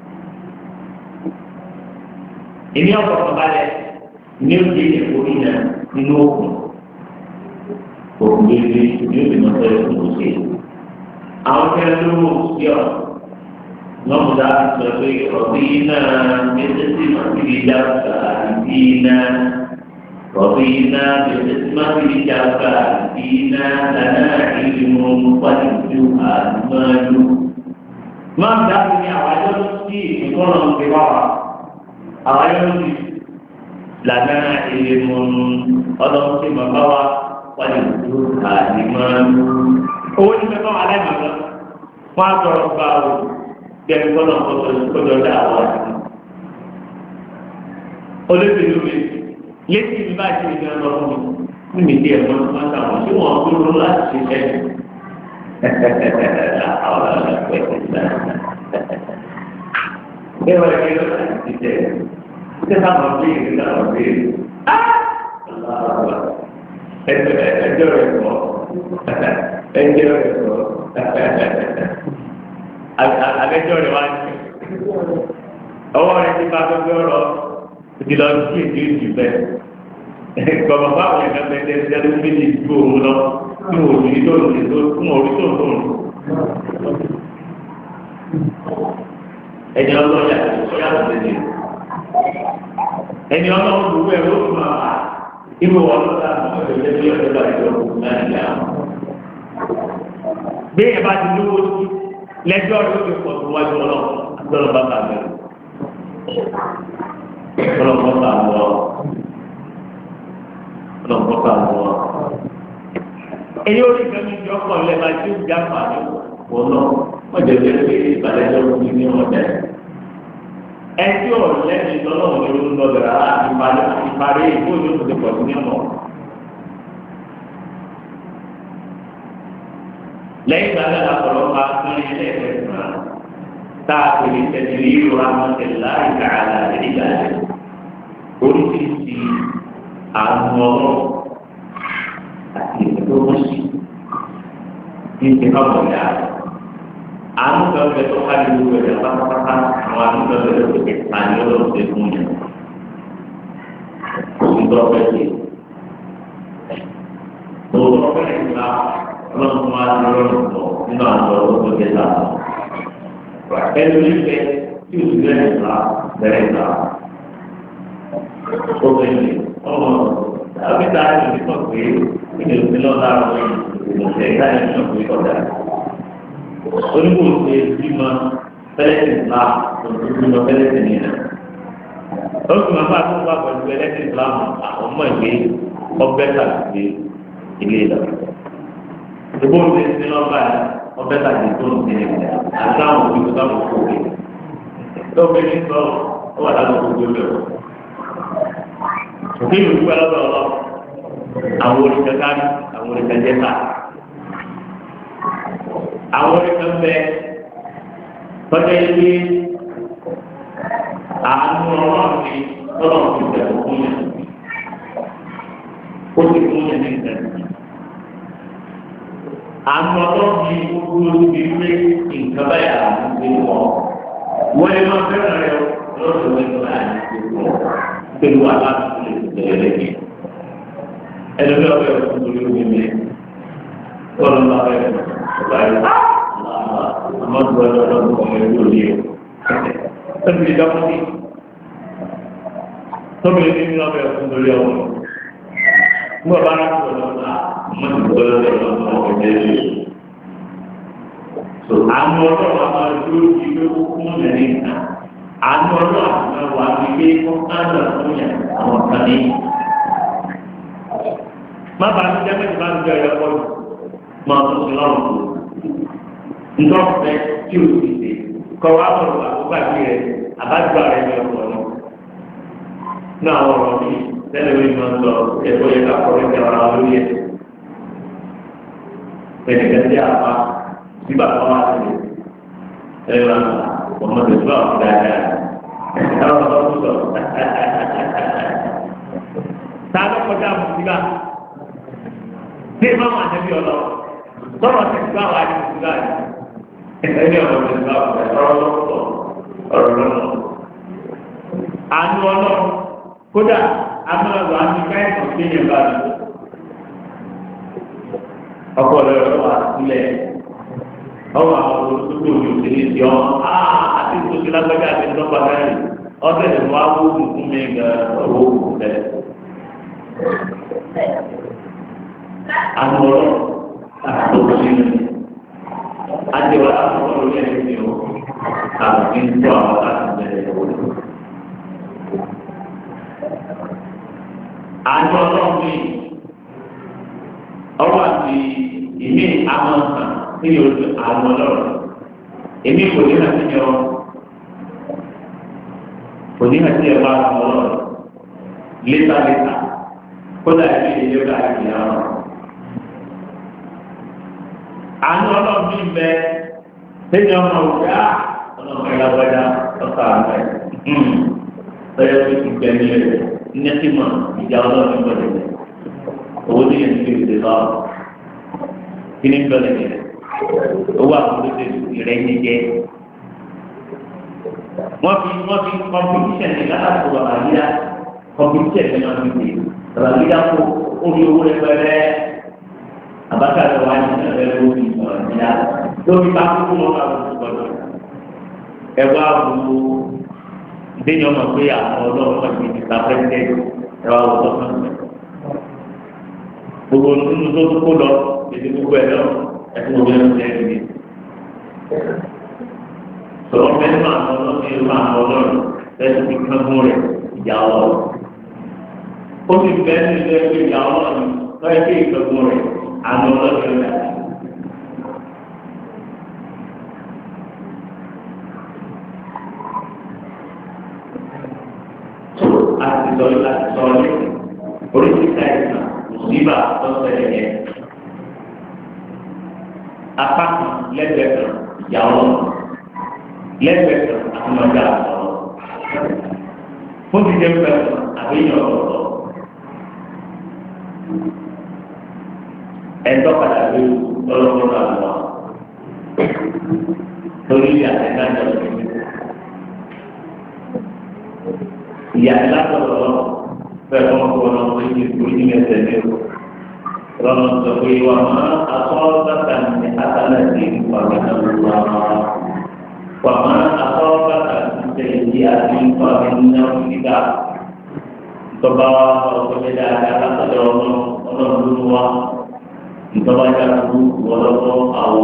èmi ọ̀pọ̀lọpọ̀ balẹ̀ ní oṣù ìyẹ̀wò iná nínú òkun òkun gbèsè ní oṣù náà fẹ́ẹ́ fún oṣù. àwọn kẹ́lẹ́ ló mú sí ọ̀ lọ́mọdé àti sọ pé ọ̀bí náà gbèsè sí màsílì jáfà àti iná ọ̀bí náà gbèsè sí màsílì jáfà àti iná lànà ìlú pàtàkì àdúgbò. máa ń dábò ní àwọn ayọ́ sí ìfọ́nà ń fi wá wa àwọn ayọ́ sí lànà ìlú ọlọ́run tí mo bá wa wáyé tó àdìmọ́. owó ní mẹ́fà wà láì màgbà fún àtọ̀rọ̀ gba o bẹ́ẹ̀ gbọ́dọ̀ kọ́tọ̀ dá àwọn àti. olóṣèlú mi létí mi bá ṣe ìgbà lọ fún mi ní mi díẹ̀ mọ́ máa ń tàwọn tí wọ́n gbọ́dọ̀ láti ṣe ṣẹ́ bẹ́ẹ̀ wọ́n ṣe lọ́la ti tẹ̀ ṣé sábà bí ìlú náà bí ẹjọ́ rẹ̀ sọ ẹjọ́ rẹ̀ sọ àgẹ́jọ́ rẹ̀ wá ní ọwọ́ rẹ̀ ti bá gbogbo ọ̀rọ̀ ìdílọ sí èdè ìdí bẹ́ẹ̀ gbọ̀ngàn báwọn ẹ̀ka bẹ́ẹ̀ tẹ́ ẹ̀dá méjì ju òun lọ tí wọ́n ò ní tó lòdì tó fún orí tó tó lò. ẹni ọlọ́yà yàtọ̀ lẹ́yìn ẹni ọlọ́run gbogbo ẹ̀rọ tó máa wà Ibu orang tak mahu jadi orang baik orang Islam. Bẹ́ẹ̀ bá ti lówó sí lẹ́jọ́ ló fi pọ̀ síwájú ọlọ́run bá tàbí ọlọ́run bá wọ́ ọlọ́run bá wọ́. Èyí ó ní kẹ́mi jọ pọ̀ lẹ́ba tí ó já pàdé wọ́n lọ wọ́n jẹ́ jẹ́ pé ìbàdàjọ́ ló ní ọ̀dẹ́. Ẹjọ́ lẹ́ni lọ́lọ́run ló ń lọ bẹ̀rẹ̀ ìparí ìbò yóò ti pọ̀ sí ọmọ. Lẹ́yìn ìgbà náà lọ́pọ̀lọpọ̀ máa ń rí ilé ẹ̀fẹ̀ fún wa. Tá a kò lè tẹ̀lé ìlú Ramọ́tẹ̀lá ìgbàlá ìgbà rẹ̀. Oríṣiríṣi àrùn ọ̀rọ̀ àti ìfowópamọ́sí ní ìpínlẹ̀ ọ̀gá. Àrùn kan bẹ tó ká lè wọ ẹ̀dá pátápátá àwọn àrùn kan bẹ tó kẹ̀ tani ọlọ́run ṣe fún yẹn. Òun tó ọ̀fẹ́ ṣe. Òun tó ọ̀fẹ́ ṣe ká ọlọ́run máa ń lọ́rùn pọ̀ nínú àwọn ọ̀rọ̀ tó jẹ́ sáà. Ẹnu ìfẹ́ tí o ti bẹ̀rẹ̀ ìlà bẹ̀rẹ̀ ìlà. Ó bẹ̀rẹ̀ ọmọ àbí táyà ló ní sọ pé ìdè òfin lọ́dà àwọn ìgbésẹ̀ táyà ló ní sọ pé ọ̀dà. Onígbò ṣe bímọ fẹ́lẹ́sì ìlà lọ́dún bímọ fẹ́lẹ́sì nìyẹn. Ó sì máa bá a tó bá pẹ̀lú fẹ́lẹ́sì ìlà àwọn ọmọ ìgbé ọgbẹ́ tàbí ilé ìlànà. Ìbò ń tẹ̀sí lọ́ba ọbẹ̀ tàbí tó ń tẹ̀lé àti àwọn òbí tó dáwọ́ fún mi. Tó bẹ ní sọ ọ wà láti gbogbo ẹ̀ wọ̀. Òkè ìlú dúpẹ́ lọ́dọ̀ ọlọ́ àwọn oríṣẹ́ kárí àwọn oríṣẹ́ jẹ́ta. Àwọn oríṣẹ́ bẹ tọ́jú ilé àánú ọlọ́run ní ọlọ́run ti bẹ̀rù fún yẹn. Ó ti fún yẹn ní ìtẹ̀sí. Àmọ́ ọlọ́ọ̀bí gbogbo ibi pé nǹkan báyà ń gbé wọ̀. Wọ́n lè máa fẹ́ràn rẹ̀ lọ́dọ̀ nínú àyè gbogbo pẹ̀lú aláàbò lè tẹ̀lé lẹ́yìn. Ẹlẹ́bí ọ̀bẹ ọ̀tún lórí omi mi. Bọ́ọ̀lù bá bẹ̀rẹ̀ ọ̀bá yẹn. Àmọ́ tó ọjọ́ ọlọ́dún ọmọ ẹgbẹ́ òní o. Sọ́bi lè dákú sí. Sọ́bi lè ní ọbẹ̀ ọ̀tún lórí ọmọ. Mo bá rà tó ọlọ́dún so àwọn ọlọ́run àwọn ẹgbẹ́ ìgbé fún yẹn ní ìta àwọn ọlọ́run àwọn ẹwà ìgbé fún ánà fún yẹn àwọn kan ní. má bàa ní jẹ́ méjì máa ń jẹ́ ẹ̀yọ́ pọ̀jù máa tó sí lọ́rùn tó ńdọ́fẹ́ tí o sì dé kọ́ wa bọ̀rọ̀ àkókò àti rẹ̀ àbájọ rẹ̀ ní ọ̀pọ̀ náà. náà àwọn ọ̀rọ̀ mi tẹ́lẹ̀ mi máa ń sọ ẹ̀kọ́ yẹn ká kọ́ ẹ̀kẹ́ ọ̀rọ̀ àwọn olóyè pẹ̀lẹ́gẹ́dẹ́ àpá nígbà tó wá sí ẹ̀rọ ọmọdé tó àwọn dáadáa ẹ̀rọ ọmọdé tó sọ. Ta ló kọjá mùsùlùmá? Ní ìmáàmù àtẹ́bí ọlọ́ sọ̀rọ̀ tẹ̀síwá wà ní mùsùlùmá yìí. Ẹni ọ̀rọ̀ tẹ̀síwá ọ̀rọ̀ lọ́pọ̀ ọ̀rọ̀ lọ́pọ̀. Àánú ọlọ́run kódà amúnáwó àti káyọ̀tọ̀ sí ẹ̀yẹ̀ bá mi. Ọpọlọ ẹ̀rọ wà sílẹ̀ ọwọ́ àwọn olùdókòwò yóò ṣe ní ti ọ́ àti ìtòsí lágbájá àti ìtọ́pá báyìí ọ̀sẹ̀ lè wá wóògùn fún mi gan-an owó òògùn bẹ́ẹ̀. Àwọn ọ̀rọ̀ àtòkò sínú àti ọ̀rọ̀ àtòkò lórí ẹni tí ó àti ń tọ́ àwọn láti bẹ̀rẹ̀ owó. Àjọ ọlọ́run mi ọwọ́ àti ìmí amọ̀nsán ní oṣù àwọn ọlọ́run èmi kò ní àti yọ kò ní àti yọ bá àwọn ọlọ́run létà kódà ẹbí ìdílé ọ̀gá àti ìyá wọn. àánú ọlọ́run bí bẹ lẹ́yìn ọmọ òwúrọ̀ ọlọ́run ẹ̀rọ gbọ́dá ọ̀sán àgbẹ̀ lọ́yọ́ tó ti gbẹ nílẹ̀ ní ẹtí mọ̀ ìjà ọlọ́run gbọ́dọ̀ owó ní ẹni tó ti lọ kí ni gbọ́dọ̀ yẹn owó àkókò rẹ̀ ń jẹ́ wọ́n fi competition ní láti wà àyíká competition ní wọ́n fi dé àyíká kó orí owó rẹ̀ pẹ̀lẹ́ àbákàtà wà ní ìṣẹ̀lẹ̀ lórí ìyá lórí kákókó wọn kà lóṣù gbọ́dọ̀ ẹ̀wọ́ àbúrò ìdéyìn ọmọ pé àwọn ọlọ́run kan ti di ká pẹ́ẹ́tẹ́ ẹ̀wọ́ àwòrán kan gbogbo nínú tó tó kó lọ èdè gbogbo ẹ̀ lọ ẹ̀kún gbogbo ẹ̀ lọ́sẹ̀ ẹ̀ lé. sọ̀rọ̀ mẹ́rin máa lọ lọ́sẹ̀ ẹ̀ máa lọ lọ́rùn lẹ́sìn fi kán fún rẹ̀ ìjà ọlọ́run. ó sì bẹ́ẹ̀ ní ilé ẹgbẹ́ ìjà ọlọ́run lọ́yẹ́ kí ìkẹ́kọ̀ọ́ rẹ̀ àná ọlọ́sẹ̀ rẹ̀. àti sọ̀rọ̀ oríṣiríṣi àìsàn mùsùlùmí lọ́sẹ̀ yẹn. apá kan lẹ́gbẹ̀ẹ́ kan ìyá ọlọ́run lẹ́gbẹ̀ẹ́ kan àtúmọ̀já ọ̀rọ̀ fún ti jẹ́ pẹ̀lú àbíyàn ọ̀rọ̀ ẹ̀tọ́ padà lé ọlọ́run àwọn lórí àtẹ̀dájọ́ ìyá ìlàkọ̀ọ́ bẹ́ẹ̀ kọ́ ọkọ̀ ọlọ́run tó yẹ kó ní ẹsẹ̀ ní o lọ́nà tó pé wà má asọ́ọ́bàtà ní àtàlẹ́sì ìpàgẹ́nàlúwà wà má asọ́ọ́bàtà ní sẹ́yìn àti ìpàgẹ́nàlúwà nígbà tọ́ba ọ̀gbẹ́ dáadáa látọ̀dọ̀ ọlọ́run wa ìtọ́ba jáde wọlọ́wọ́ àwọ̀.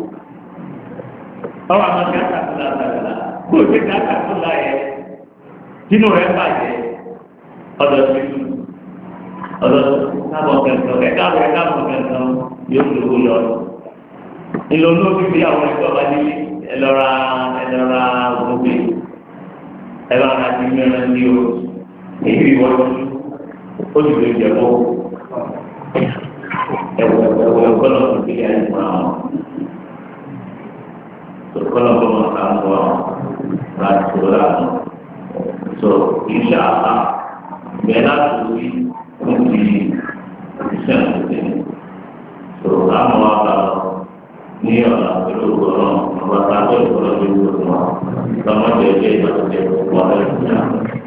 báwa máa ká kàkúlà kàkúlà kó o ṣe ká kàkúlà yẹ tínú rẹ̀ bàjẹ́ ọ̀dọ̀ tuntun ọ̀dọ̀ káàbọ̀ kẹsàn káàbọ̀ kẹsàn yóò lówó lọ. ìlò olóògbé bí àwọn ẹgbẹ́ ọba ní ẹlọ́ra ògùnbé ẹlọ́ra ti mẹ́rin ní o èyí ìwọ́jú ó sì lè jẹ́ bọ́ ẹ̀wọ̀ ẹ̀kọ́lọ̀ tó fi yá ìmọ̀ àwọn ẹ̀kọ́lọ̀ tó máa ká ń bọ̀ láti tó láàánú. so inṣàlá bẹ́ẹ̀ láti rí wọ́n ti iṣẹ́ àtúnṣe so láwọn wá bá lọ ní ọ̀nà pẹ̀lú ọ̀rọ̀ ọba tá a tó ìfọ̀rọ̀ tó wúlò fún wa lọ́mọdé ẹgbẹ́ ìgbàlódé wà lẹ́yìn náà.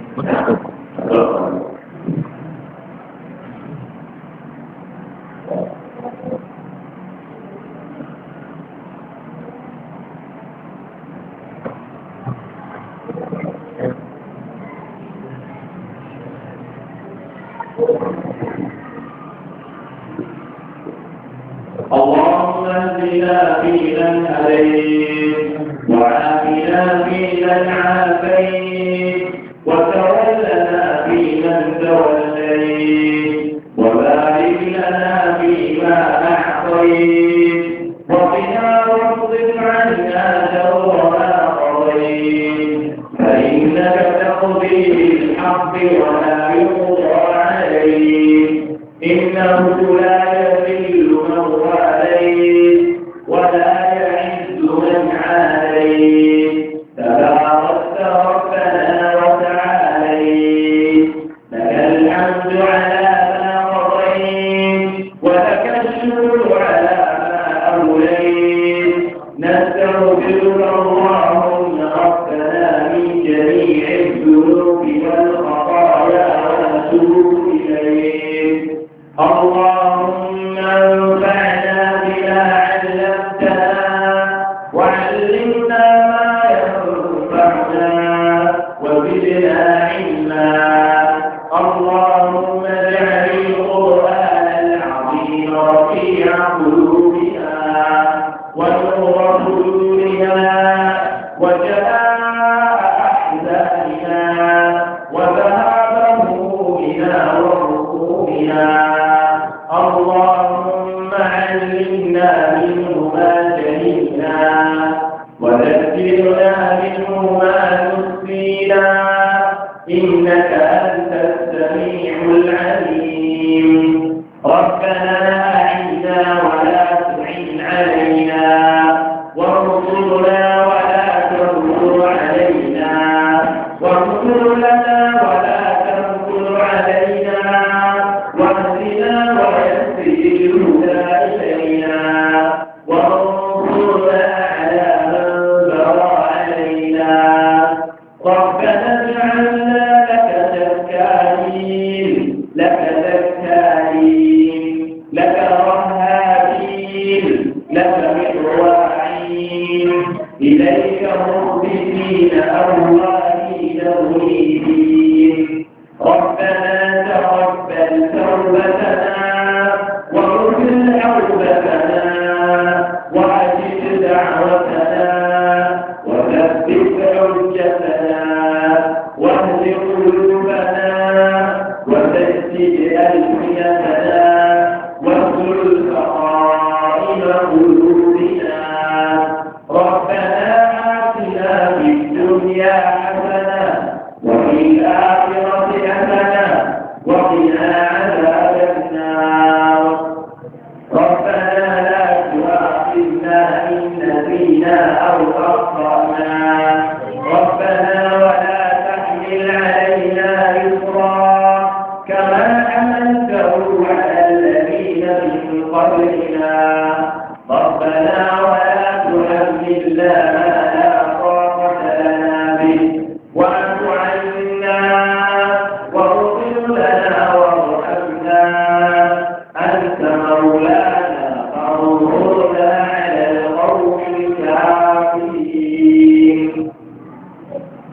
اللهم اهدنا فيمن هديت وعافنا فيمن عافيت وتولنا فيمن توليت وبارك لنا فيما اعطيت وقنا واصرف عنا شر ما قضيت فانك تقضي بالحق ولا يقضى عليك انه لا يذل من واليت ولا يعز من عاديت تباركت ربنا وتعاليت لك الحمد على ما قضيت ولك الشكر على ما أوليت نستغفرك اللهم ربنا من جميع الذنوب والخطايا ونتوب إليك اللهم انفعنا بما علمتنا وعلمنا ما ينفعنا وزدنا علما اللهم اجعل القرآن العظيم رفيع قلوبنا ونور صدورنا وجلاء أحزاننا وذهاب همومنا وركوبنا اللهم علمنا منه ما جهلنا وذكرنا منه ما نسينا إنك أنت السميع العليم ربنا أعنا ولا تعن علينا وانصرنا ولا تنصر علينا واغفر لنا ولا تنصر علينا واهدنا ويسر الهدى إلينا وانصرنا على من بغى علينا ربنا اجعلنا لك ذكارين لك رهابين لك مطواعين إليك مخبتين أواهين منيبين ربنا تقبل توبتنا حجتنا وأجب دعوتنا وثبت حجتنا واهد قلوبنا وسدد ألسنتنا واغسل سقائم قلوبنا ربنا آتنا في الدنيا حسنة وفي الآخرة حسنة وقنا عذاب النار ربنا لا تؤاخذنا إن نسينا أو